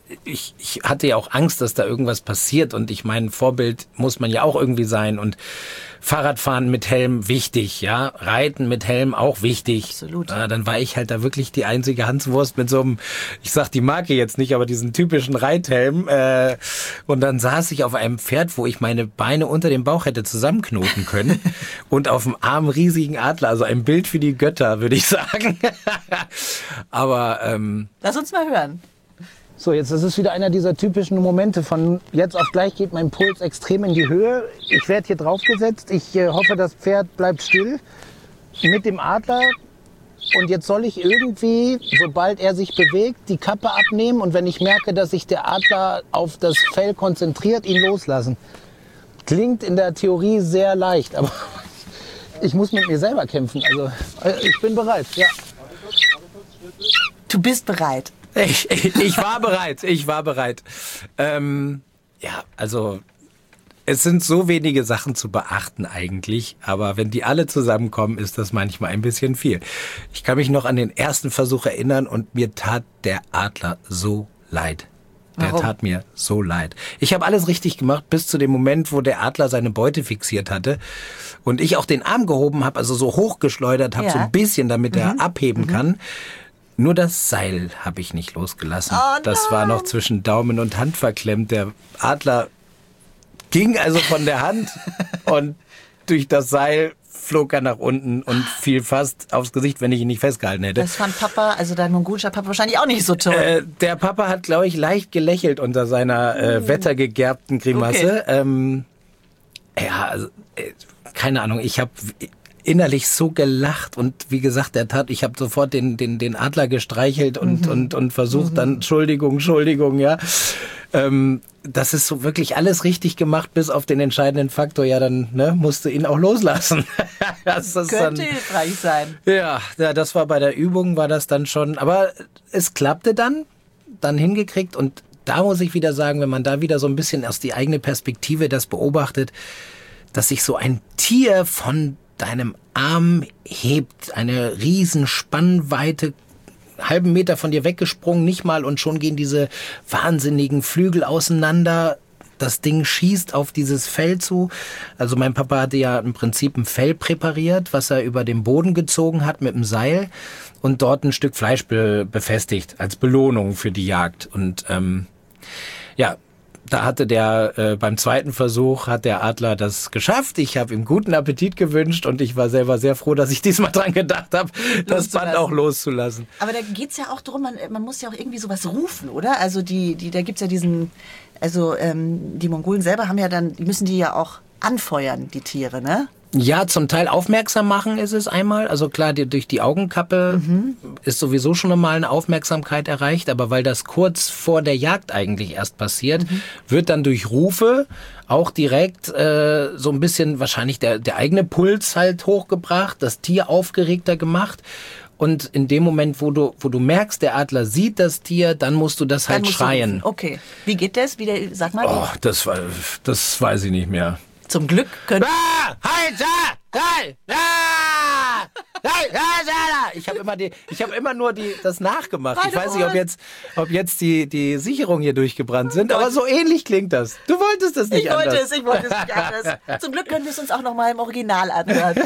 A: ich hatte ja auch Angst, dass da irgendwas passiert. Und ich meine, Vorbild muss man ja auch irgendwie sein. Und Fahrradfahren mit Helm wichtig, ja. Reiten mit Helm auch wichtig.
C: Absolut.
A: Dann war ich halt da wirklich die einzige Hanswurst mit so einem, ich sag die Marke jetzt nicht, aber diesen typischen Reithelm. Und dann saß ich auf einem Pferd, wo ich meine Beine unter dem Bauch hätte zusammenknoten können. Und auf dem Arm riesigen Adler. Also ein Bild für die Götter, würde ich sagen. Aber
C: lass uns mal hören.
D: So, jetzt ist es wieder einer dieser typischen Momente von jetzt auf gleich geht mein Puls extrem in die Höhe. Ich werde hier draufgesetzt. Ich hoffe, das Pferd bleibt still mit dem Adler. Und jetzt soll ich irgendwie, sobald er sich bewegt, die Kappe abnehmen. Und wenn ich merke, dass sich der Adler auf das Fell konzentriert, ihn loslassen. Klingt in der Theorie sehr leicht, aber ich muss mit mir selber kämpfen. Also ich bin bereit, ja.
C: Du bist bereit.
A: Ich war bereit. Ja, also es sind so wenige Sachen zu beachten eigentlich, aber wenn die alle zusammenkommen, ist das manchmal ein bisschen viel. Ich kann mich noch an den ersten Versuch erinnern und mir tat der Adler so leid. Der tat mir so leid. Ich habe alles richtig gemacht bis zu dem Moment, wo der Adler seine Beute fixiert hatte und ich auch den Arm gehoben habe, also so hochgeschleudert habe, so ein bisschen, damit er abheben kann. Nur das Seil habe ich nicht losgelassen. Oh, das war noch zwischen Daumen und Hand verklemmt. Der Adler ging also von der Hand und durch das Seil flog er nach unten und fiel fast aufs Gesicht, wenn ich ihn nicht festgehalten hätte.
C: Das fand Papa, also dein mongolischer Papa, wahrscheinlich auch nicht so toll.
A: Der Papa hat, glaube ich, leicht gelächelt unter seiner wettergegerbten Grimasse. Okay. Ja, also, keine Ahnung, ich habe innerlich so gelacht und wie gesagt, ich habe sofort den Adler gestreichelt und versucht dann, Entschuldigung, ja. Das ist so wirklich alles richtig gemacht, bis auf den entscheidenden Faktor, ja, dann musste ihn auch loslassen.
C: Das könnte hilfreich sein.
A: Ja, das war bei der Übung, war das dann schon, aber es klappte dann hingekriegt und da muss ich wieder sagen, wenn man da wieder so ein bisschen aus die eigene Perspektive das beobachtet, dass sich so ein Tier von deinem Arm hebt, eine riesen Spannweite, halben Meter von dir weggesprungen, nicht mal, und schon gehen diese wahnsinnigen Flügel auseinander. Das Ding schießt auf dieses Fell zu. Also mein Papa hatte ja im Prinzip ein Fell präpariert, was er über den Boden gezogen hat mit dem Seil und dort ein Stück Fleisch befestigt als Belohnung für die Jagd. Und ja, da hatte beim zweiten Versuch hat der Adler das geschafft. Ich habe ihm guten Appetit gewünscht und ich war selber sehr froh, dass ich diesmal dran gedacht habe, das Band auch loszulassen.
C: Aber da geht's ja auch darum, man muss ja auch irgendwie sowas rufen, oder? Also da gibt's ja diesen, also die Mongolen selber haben ja dann, die müssen die ja auch anfeuern, die Tiere, ne?
A: Ja, zum Teil aufmerksam machen ist es einmal. Also klar, durch die Augenkappe ist sowieso schon einmal eine Aufmerksamkeit erreicht. Aber weil das kurz vor der Jagd eigentlich erst passiert, wird dann durch Rufe auch direkt so ein bisschen wahrscheinlich der eigene Puls halt hochgebracht, das Tier aufgeregter gemacht. Und in dem Moment, wo du merkst, der Adler sieht das Tier, dann musst du das halt schreien.
C: Okay. Wie geht das? Sag mal.
A: Oh, das weiß ich nicht mehr.
C: Zum Glück können...
A: Ich habe immer nur das nachgemacht. Ich weiß nicht, ob jetzt die Sicherungen hier durchgebrannt sind, aber so ähnlich klingt das. Du wolltest das nicht anders.
C: Ich wollte es nicht anders. Zum Glück können wir es uns auch noch mal im Original anhören.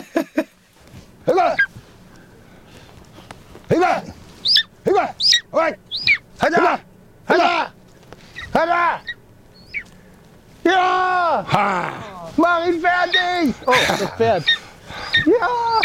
D: Ja! Mach ihn fertig! Oh, das Pferd. Ja!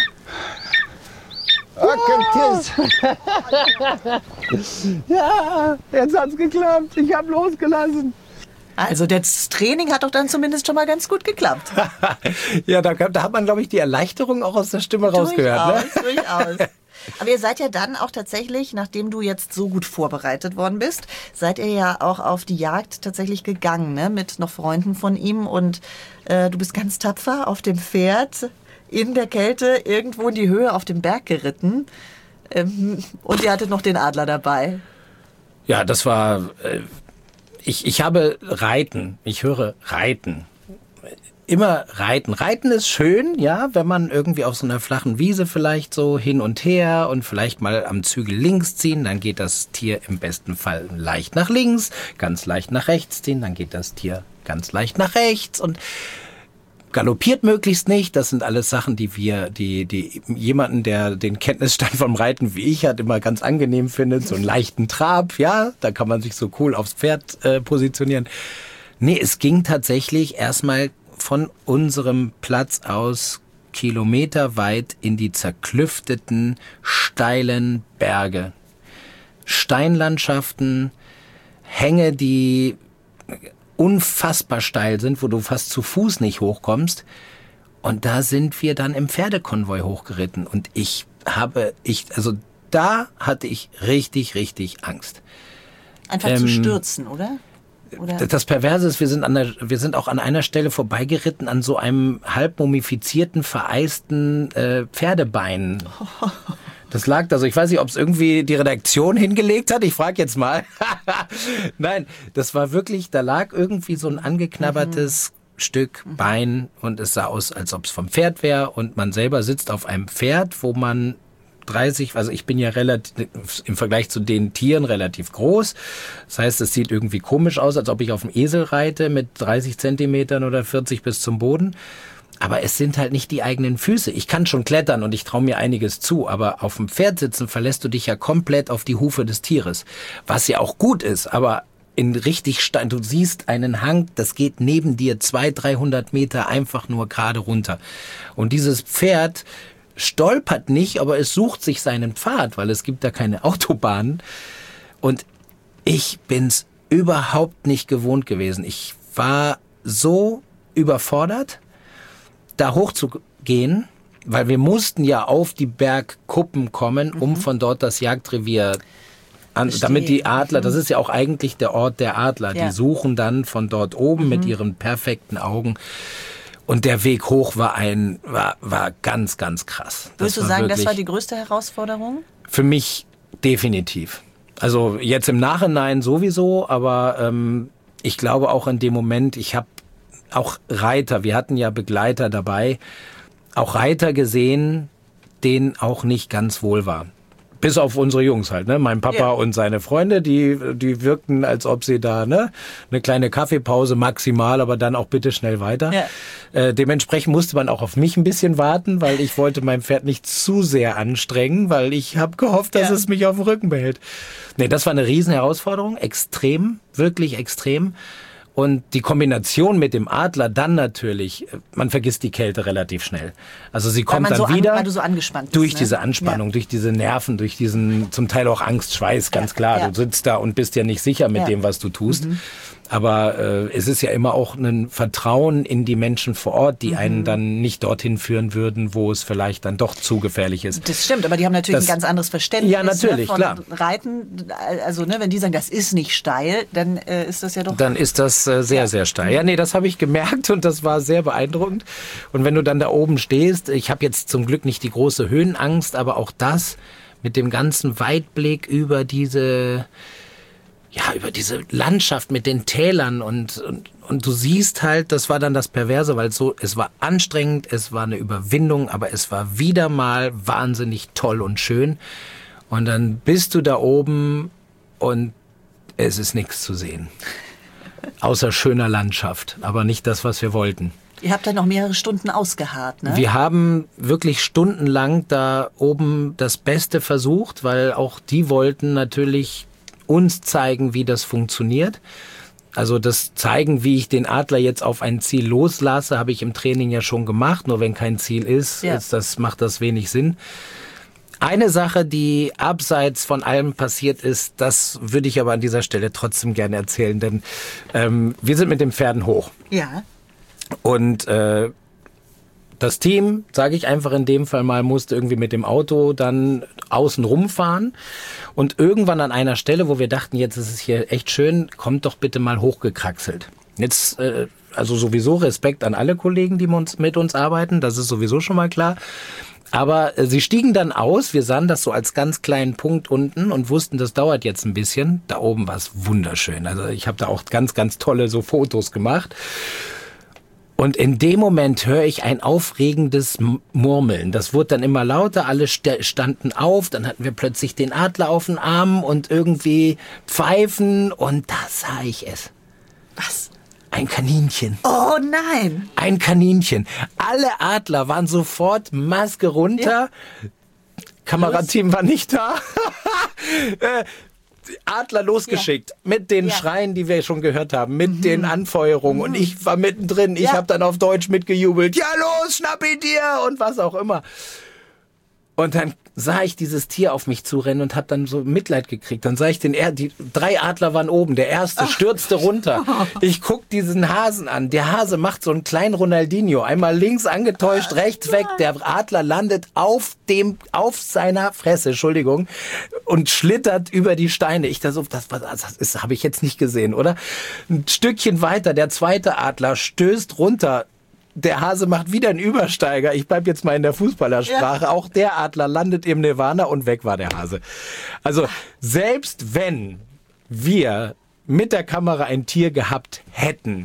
D: Ja, jetzt hat's geklappt. Ich habe losgelassen.
C: Also das Training hat doch dann zumindest schon mal ganz gut geklappt.
A: Ja, da hat man, glaube ich, die Erleichterung auch aus der Stimme rausgehört.
C: Durchaus. Aber ihr seid ja dann auch tatsächlich, nachdem du jetzt so gut vorbereitet worden bist, seid ihr ja auch auf die Jagd tatsächlich gegangen, ne? Mit noch Freunden von ihm. Und du bist ganz tapfer auf dem Pferd in der Kälte irgendwo in die Höhe auf dem Berg geritten. Und ihr hattet noch den Adler dabei.
A: Ja, das war... Ich habe Reiten. Ich höre Reiten. immer reiten. Reiten ist schön, ja, wenn man irgendwie auf so einer flachen Wiese vielleicht so hin und her und vielleicht mal am Zügel links ziehen, dann geht das Tier im besten Fall leicht nach links, ganz leicht nach rechts ziehen, dann geht das Tier ganz leicht nach rechts und galoppiert möglichst nicht. Das sind alles Sachen, die jemanden, der den Kenntnisstand vom Reiten wie ich hat, immer ganz angenehm findet. So einen leichten Trab, ja, da kann man sich so cool aufs Pferd positionieren. Nee, es ging tatsächlich erstmal von unserem Platz aus kilometerweit in die zerklüfteten, steilen Berge. Steinlandschaften, Hänge, die unfassbar steil sind, wo du fast zu Fuß nicht hochkommst. Und da sind wir dann im Pferdekonvoi hochgeritten. Und da hatte ich richtig, richtig Angst.
C: Einfach zu stürzen, oder?
A: Das Perverse ist, wir sind auch an einer Stelle vorbeigeritten an so einem halb mumifizierten, vereisten Pferdebein. Das lag da so, ich weiß nicht, ob es irgendwie die Redaktion hingelegt hat, ich frage jetzt mal. Nein, das war wirklich, da lag irgendwie so ein angeknabbertes Stück Bein und es sah aus, als ob es vom Pferd wäre und man selber sitzt auf einem Pferd, wo man 30, also ich bin ja relativ, im Vergleich zu den Tieren relativ groß. Das heißt, es sieht irgendwie komisch aus, als ob ich auf dem Esel reite mit 30 Zentimetern oder 40 bis zum Boden. Aber es sind halt nicht die eigenen Füße. Ich kann schon klettern und ich traue mir einiges zu, aber auf dem Pferd sitzen verlässt du dich ja komplett auf die Hufe des Tieres. Was ja auch gut ist, aber in richtig Stein, du siehst einen Hang, das geht neben dir 200-300 Meter einfach nur gerade runter. Und dieses Pferd stolpert nicht, aber es sucht sich seinen Pfad, weil es gibt da keine Autobahnen. Und ich bin's überhaupt nicht gewohnt gewesen. Ich war so überfordert, da hochzugehen, weil wir mussten ja auf die Bergkuppen kommen, um von dort das Jagdrevier damit die Adler, das ist ja auch eigentlich der Ort der Adler, die suchen dann von dort oben mit ihren perfekten Augen. Und der Weg hoch war ganz, ganz krass.
C: Würdest du sagen, das war die größte Herausforderung?
A: Für mich definitiv. Also jetzt im Nachhinein sowieso, aber ich glaube auch in dem Moment, ich habe auch Reiter, wir hatten ja Begleiter dabei, auch Reiter gesehen, denen auch nicht ganz wohl war. Bis auf unsere Jungs halt, ne? Mein Papa und seine Freunde, die wirkten, als ob sie da, ne? Eine kleine Kaffeepause maximal, aber dann auch bitte schnell weiter. Ja. Dementsprechend musste man auch auf mich ein bisschen warten, weil ich wollte mein Pferd nicht zu sehr anstrengen, weil ich habe gehofft, dass es mich auf dem Rücken behält. Nee, das war eine riesen Herausforderung, extrem, wirklich extrem. Und die Kombination mit dem Adler dann natürlich, man vergisst die Kälte relativ schnell. Also sie kommt dann wieder
C: weil du so angespannt bist,
A: durch diese Anspannung, durch diese Nerven, durch diesen zum Teil auch Angst, Schweiß, ganz klar. Du sitzt da und bist ja nicht sicher mit dem, was du tust. Aber es ist ja immer auch ein Vertrauen in die Menschen vor Ort, die einen dann nicht dorthin führen würden, wo es vielleicht dann doch zu gefährlich ist.
C: Das stimmt, aber die haben natürlich ein ganz anderes Verständnis.
A: Ja, natürlich,
C: von
A: klar.
C: Reiten. Also wenn die sagen, das ist nicht steil, dann ist das ja doch...
A: Dann ist das sehr, sehr steil. Ja, nee, das habe ich gemerkt und das war sehr beeindruckend. Und wenn du dann da oben stehst, ich habe jetzt zum Glück nicht die große Höhenangst, aber auch das mit dem ganzen Weitblick über diese Landschaft mit den Tälern und du siehst halt, das war dann das Perverse, weil es war anstrengend, es war eine Überwindung, aber es war wieder mal wahnsinnig toll und schön. Und dann bist du da oben und es ist nichts zu sehen. Außer schöner Landschaft, aber nicht das, was wir wollten.
C: Ihr habt dann noch mehrere Stunden ausgeharrt, ne?
A: Wir haben wirklich stundenlang da oben das Beste versucht, weil auch die wollten natürlich uns zeigen, wie das funktioniert. Also das zeigen, wie ich den Adler jetzt auf ein Ziel loslasse, habe ich im Training ja schon gemacht. Nur wenn kein Ziel ist, macht das wenig Sinn. Eine Sache, die abseits von allem passiert ist, das würde ich aber an dieser Stelle trotzdem gerne erzählen, denn wir sind mit den Pferden hoch.
C: Ja.
A: Und das Team, sage ich einfach in dem Fall mal, musste irgendwie mit dem Auto dann außen rumfahren. Und irgendwann an einer Stelle, wo wir dachten, jetzt ist es hier echt schön, kommt doch bitte mal hochgekraxelt. Jetzt, also sowieso Respekt an alle Kollegen, die mit uns arbeiten, das ist sowieso schon mal klar. Aber sie stiegen dann aus, wir sahen das so als ganz kleinen Punkt unten und wussten, das dauert jetzt ein bisschen. Da oben war es wunderschön. Also ich habe da auch ganz, ganz tolle so Fotos gemacht. Und in dem Moment höre ich ein aufregendes Murmeln. Das wurde dann immer lauter, alle standen auf, dann hatten wir plötzlich den Adler auf den Armen und irgendwie Pfeifen und da sah ich es.
C: Was?
A: Ein Kaninchen.
C: Oh nein!
A: Ein Kaninchen. Alle Adler waren sofort Maske runter. Ja. Kamerateam war nicht da. Adler losgeschickt mit den Schreien, die wir schon gehört haben, mit den Anfeuerungen und ich war mittendrin. Ich habe dann auf Deutsch mitgejubelt. Ja los, schnapp ihn dir und was auch immer. Und dann sah ich dieses Tier auf mich zurennen und habe dann so Mitleid gekriegt. Dann sah ich die 3 Adler waren oben, der erste stürzte runter. Ich guck diesen Hasen an. Der Hase macht so einen kleinen Ronaldinho. Einmal links angetäuscht, rechts weg. Der Adler landet auf seiner Fresse, Entschuldigung, und schlittert über die Steine. Ich da so, das habe ich jetzt nicht gesehen, oder? Ein Stückchen weiter, der zweite Adler stößt runter. Der Hase macht wieder einen Übersteiger. Ich bleib jetzt mal in der Fußballersprache. Ja. Auch der Adler landet im Nirvana und weg war der Hase. Also selbst wenn wir mit der Kamera ein Tier gehabt hätten,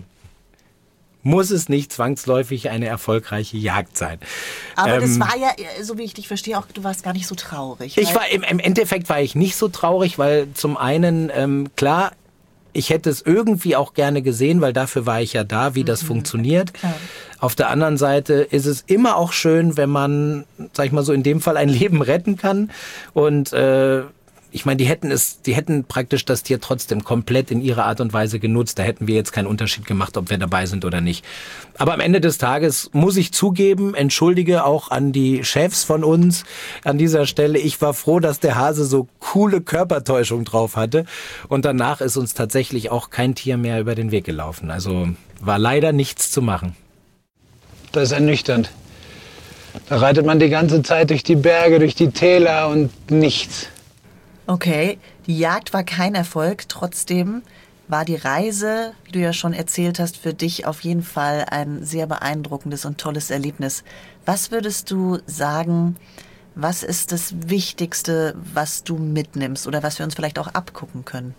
A: muss es nicht zwangsläufig eine erfolgreiche Jagd sein.
C: Aber das war ja, so wie ich dich verstehe, auch du warst gar nicht so traurig.
A: Im Endeffekt war ich nicht so traurig, weil zum einen, klar, ich hätte es irgendwie auch gerne gesehen, weil dafür war ich ja da, wie das funktioniert. Klar. Auf der anderen Seite ist es immer auch schön, wenn man, sag ich mal so, in dem Fall ein Leben retten kann. Und ich meine, die hätten praktisch das Tier trotzdem komplett in ihrer Art und Weise genutzt. Da hätten wir jetzt keinen Unterschied gemacht, ob wir dabei sind oder nicht. Aber am Ende des Tages muss ich zugeben, entschuldige auch an die Chefs von uns an dieser Stelle. Ich war froh, dass der Hase so coole Körpertäuschung drauf hatte. Und danach ist uns tatsächlich auch kein Tier mehr über den Weg gelaufen. Also war leider nichts zu machen.
D: Das ist ernüchternd. Da reitet man die ganze Zeit durch die Berge, durch die Täler und nichts.
C: Okay, die Jagd war kein Erfolg. Trotzdem war die Reise, wie du ja schon erzählt hast, für dich auf jeden Fall ein sehr beeindruckendes und tolles Erlebnis. Was würdest du sagen, was ist das Wichtigste, was du mitnimmst oder was wir uns vielleicht auch abgucken können?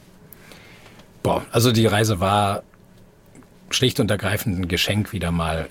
A: Also die Reise war schlicht und ergreifend ein Geschenk wieder mal.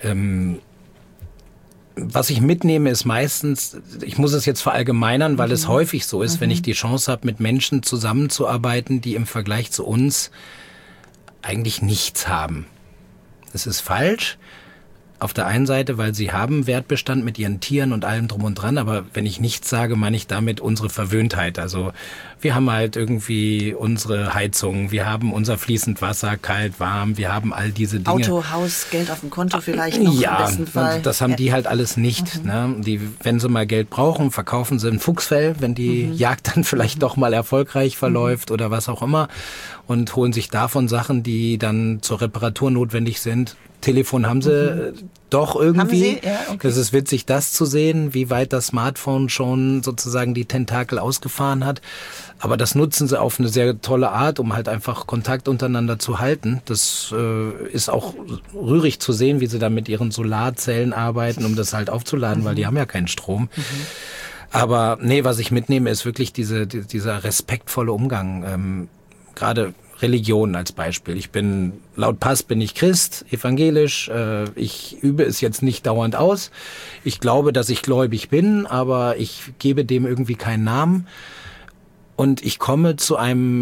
A: Was ich mitnehme, ist meistens, ich muss es jetzt verallgemeinern, weil es häufig so ist, wenn ich die Chance habe, mit Menschen zusammenzuarbeiten, die im Vergleich zu uns eigentlich nichts haben. Das ist falsch. Auf der einen Seite, weil sie haben Wertbestand mit ihren Tieren und allem drum und dran, aber wenn ich nichts sage, meine ich damit unsere Verwöhntheit. Also wir haben halt irgendwie unsere Heizung, wir haben unser fließend Wasser, kalt, warm, wir haben all diese Dinge.
C: Auto, Haus, Geld auf dem Konto vielleicht noch im besten Fall.
A: Das haben die halt alles nicht. Ne? Wenn sie mal Geld brauchen, verkaufen sie ein Fuchsfell, wenn die Jagd dann vielleicht doch mal erfolgreich verläuft oder was auch immer und holen sich davon Sachen, die dann zur Reparatur notwendig sind. Telefon haben sie doch irgendwie. Haben sie? Ja, okay. Es ist witzig, das zu sehen, wie weit das Smartphone schon sozusagen die Tentakel ausgefahren hat. Aber das nutzen sie auf eine sehr tolle Art, um halt einfach Kontakt untereinander zu halten. Das ist auch rührig zu sehen, wie sie da mit ihren Solarzellen arbeiten, um das halt aufzuladen, weil die haben ja keinen Strom. Aber nee, was ich mitnehme, ist wirklich dieser respektvolle Umgang. Gerade Religion als Beispiel. Laut Pass bin ich Christ, evangelisch. Ich übe es jetzt nicht dauernd aus. Ich glaube, dass ich gläubig bin, aber ich gebe dem irgendwie keinen Namen. Und ich komme zu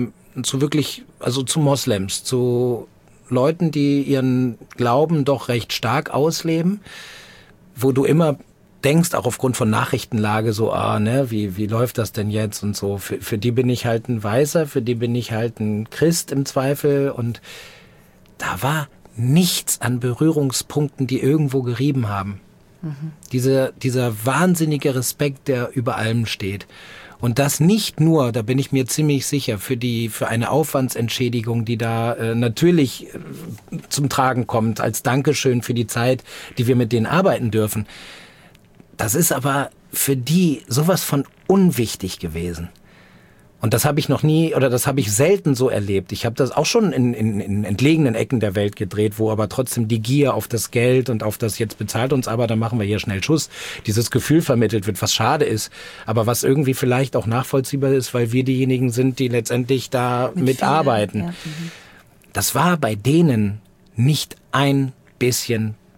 A: Moslems, zu Leuten, die ihren Glauben doch recht stark ausleben, wo du immer denkst, auch aufgrund von Nachrichtenlage, so, wie läuft das denn jetzt und so. Für die bin ich halt ein Weißer, für die bin ich halt ein Christ im Zweifel und da war nichts an Berührungspunkten, die irgendwo gerieben haben. Dieser wahnsinnige Respekt, der über allem steht. Und das nicht nur, da bin ich mir ziemlich sicher, für eine Aufwandsentschädigung, die da natürlich zum Tragen kommt, als Dankeschön für die Zeit, die wir mit denen arbeiten dürfen. Das ist aber für die sowas von unwichtig gewesen. Und das habe ich das habe ich selten so erlebt. Ich habe das auch schon in entlegenen Ecken der Welt gedreht, wo aber trotzdem die Gier auf das Geld und auf das jetzt bezahlt uns aber, dann machen wir hier schnell Schuss, dieses Gefühl vermittelt wird, was schade ist, aber was irgendwie vielleicht auch nachvollziehbar ist, weil wir diejenigen sind, die letztendlich da mitarbeiten. Ja. Das war bei denen nicht ein bisschen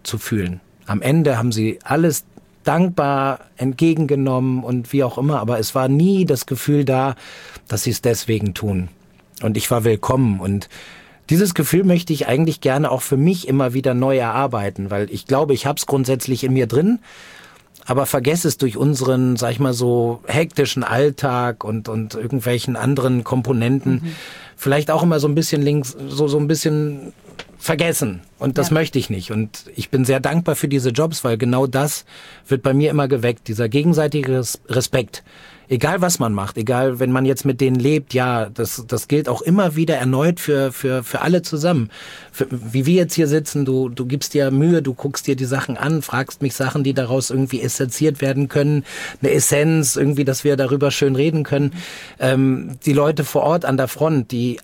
A: zu fühlen. Am Ende haben sie alles dankbar entgegengenommen und wie auch immer, aber es war nie das Gefühl da, dass sie es deswegen tun. Und ich war willkommen und dieses Gefühl möchte ich eigentlich gerne auch für mich immer wieder neu erarbeiten, weil ich glaube, ich habe es grundsätzlich in mir drin, aber vergesse es durch unseren, sag ich mal so, hektischen Alltag und irgendwelchen anderen Komponenten vielleicht auch immer so ein bisschen so ein bisschen vergessen. Und das möchte ich nicht. Und ich bin sehr dankbar für diese Jobs, weil genau das wird bei mir immer geweckt, dieser gegenseitige Respekt. Egal was man macht, egal wenn man jetzt mit denen lebt, ja, das gilt auch immer wieder erneut für alle zusammen. Wie wir jetzt hier sitzen, du gibst dir Mühe, du guckst dir die Sachen an, fragst mich Sachen, die daraus irgendwie essenziert werden können, eine Essenz, irgendwie, dass wir darüber schön reden können. Die Leute vor Ort an der Front, die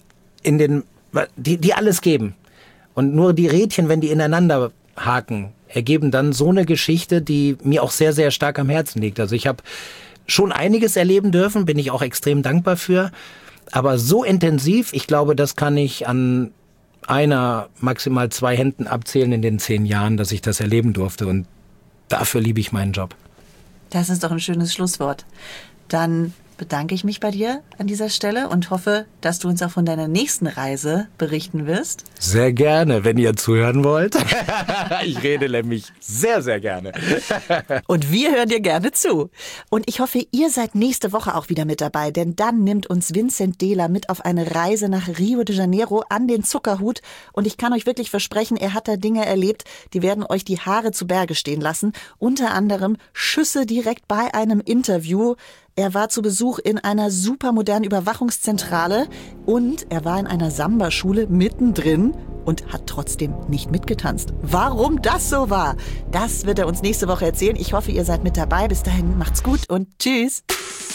A: alles geben. Und nur die Rädchen, wenn die ineinander haken, ergeben dann so eine Geschichte, die mir auch sehr, sehr stark am Herzen liegt. Also ich habe schon einiges erleben dürfen, bin ich auch extrem dankbar für. Aber so intensiv, ich glaube, das kann ich an einer, maximal 2 Händen abzählen in den 10 Jahren, dass ich das erleben durfte. Und dafür liebe ich meinen Job.
C: Das ist doch ein schönes Schlusswort. Dann bedanke ich mich bei dir an dieser Stelle und hoffe, dass du uns auch von deiner nächsten Reise berichten wirst.
A: Sehr gerne, wenn ihr zuhören wollt. Ich rede nämlich sehr, sehr gerne.
C: Und wir hören dir gerne zu. Und ich hoffe, ihr seid nächste Woche auch wieder mit dabei, denn dann nimmt uns Vincent Dehler mit auf eine Reise nach Rio de Janeiro an den Zuckerhut. Und ich kann euch wirklich versprechen, er hat da Dinge erlebt, die werden euch die Haare zu Berge stehen lassen. Unter anderem Schüsse direkt bei einem Interview. Er war zu Besuch in einer supermodernen Überwachungszentrale und er war in einer Samba-Schule mittendrin und hat trotzdem nicht mitgetanzt. Warum das so war, das wird er uns nächste Woche erzählen. Ich hoffe, ihr seid mit dabei. Bis dahin macht's gut und tschüss.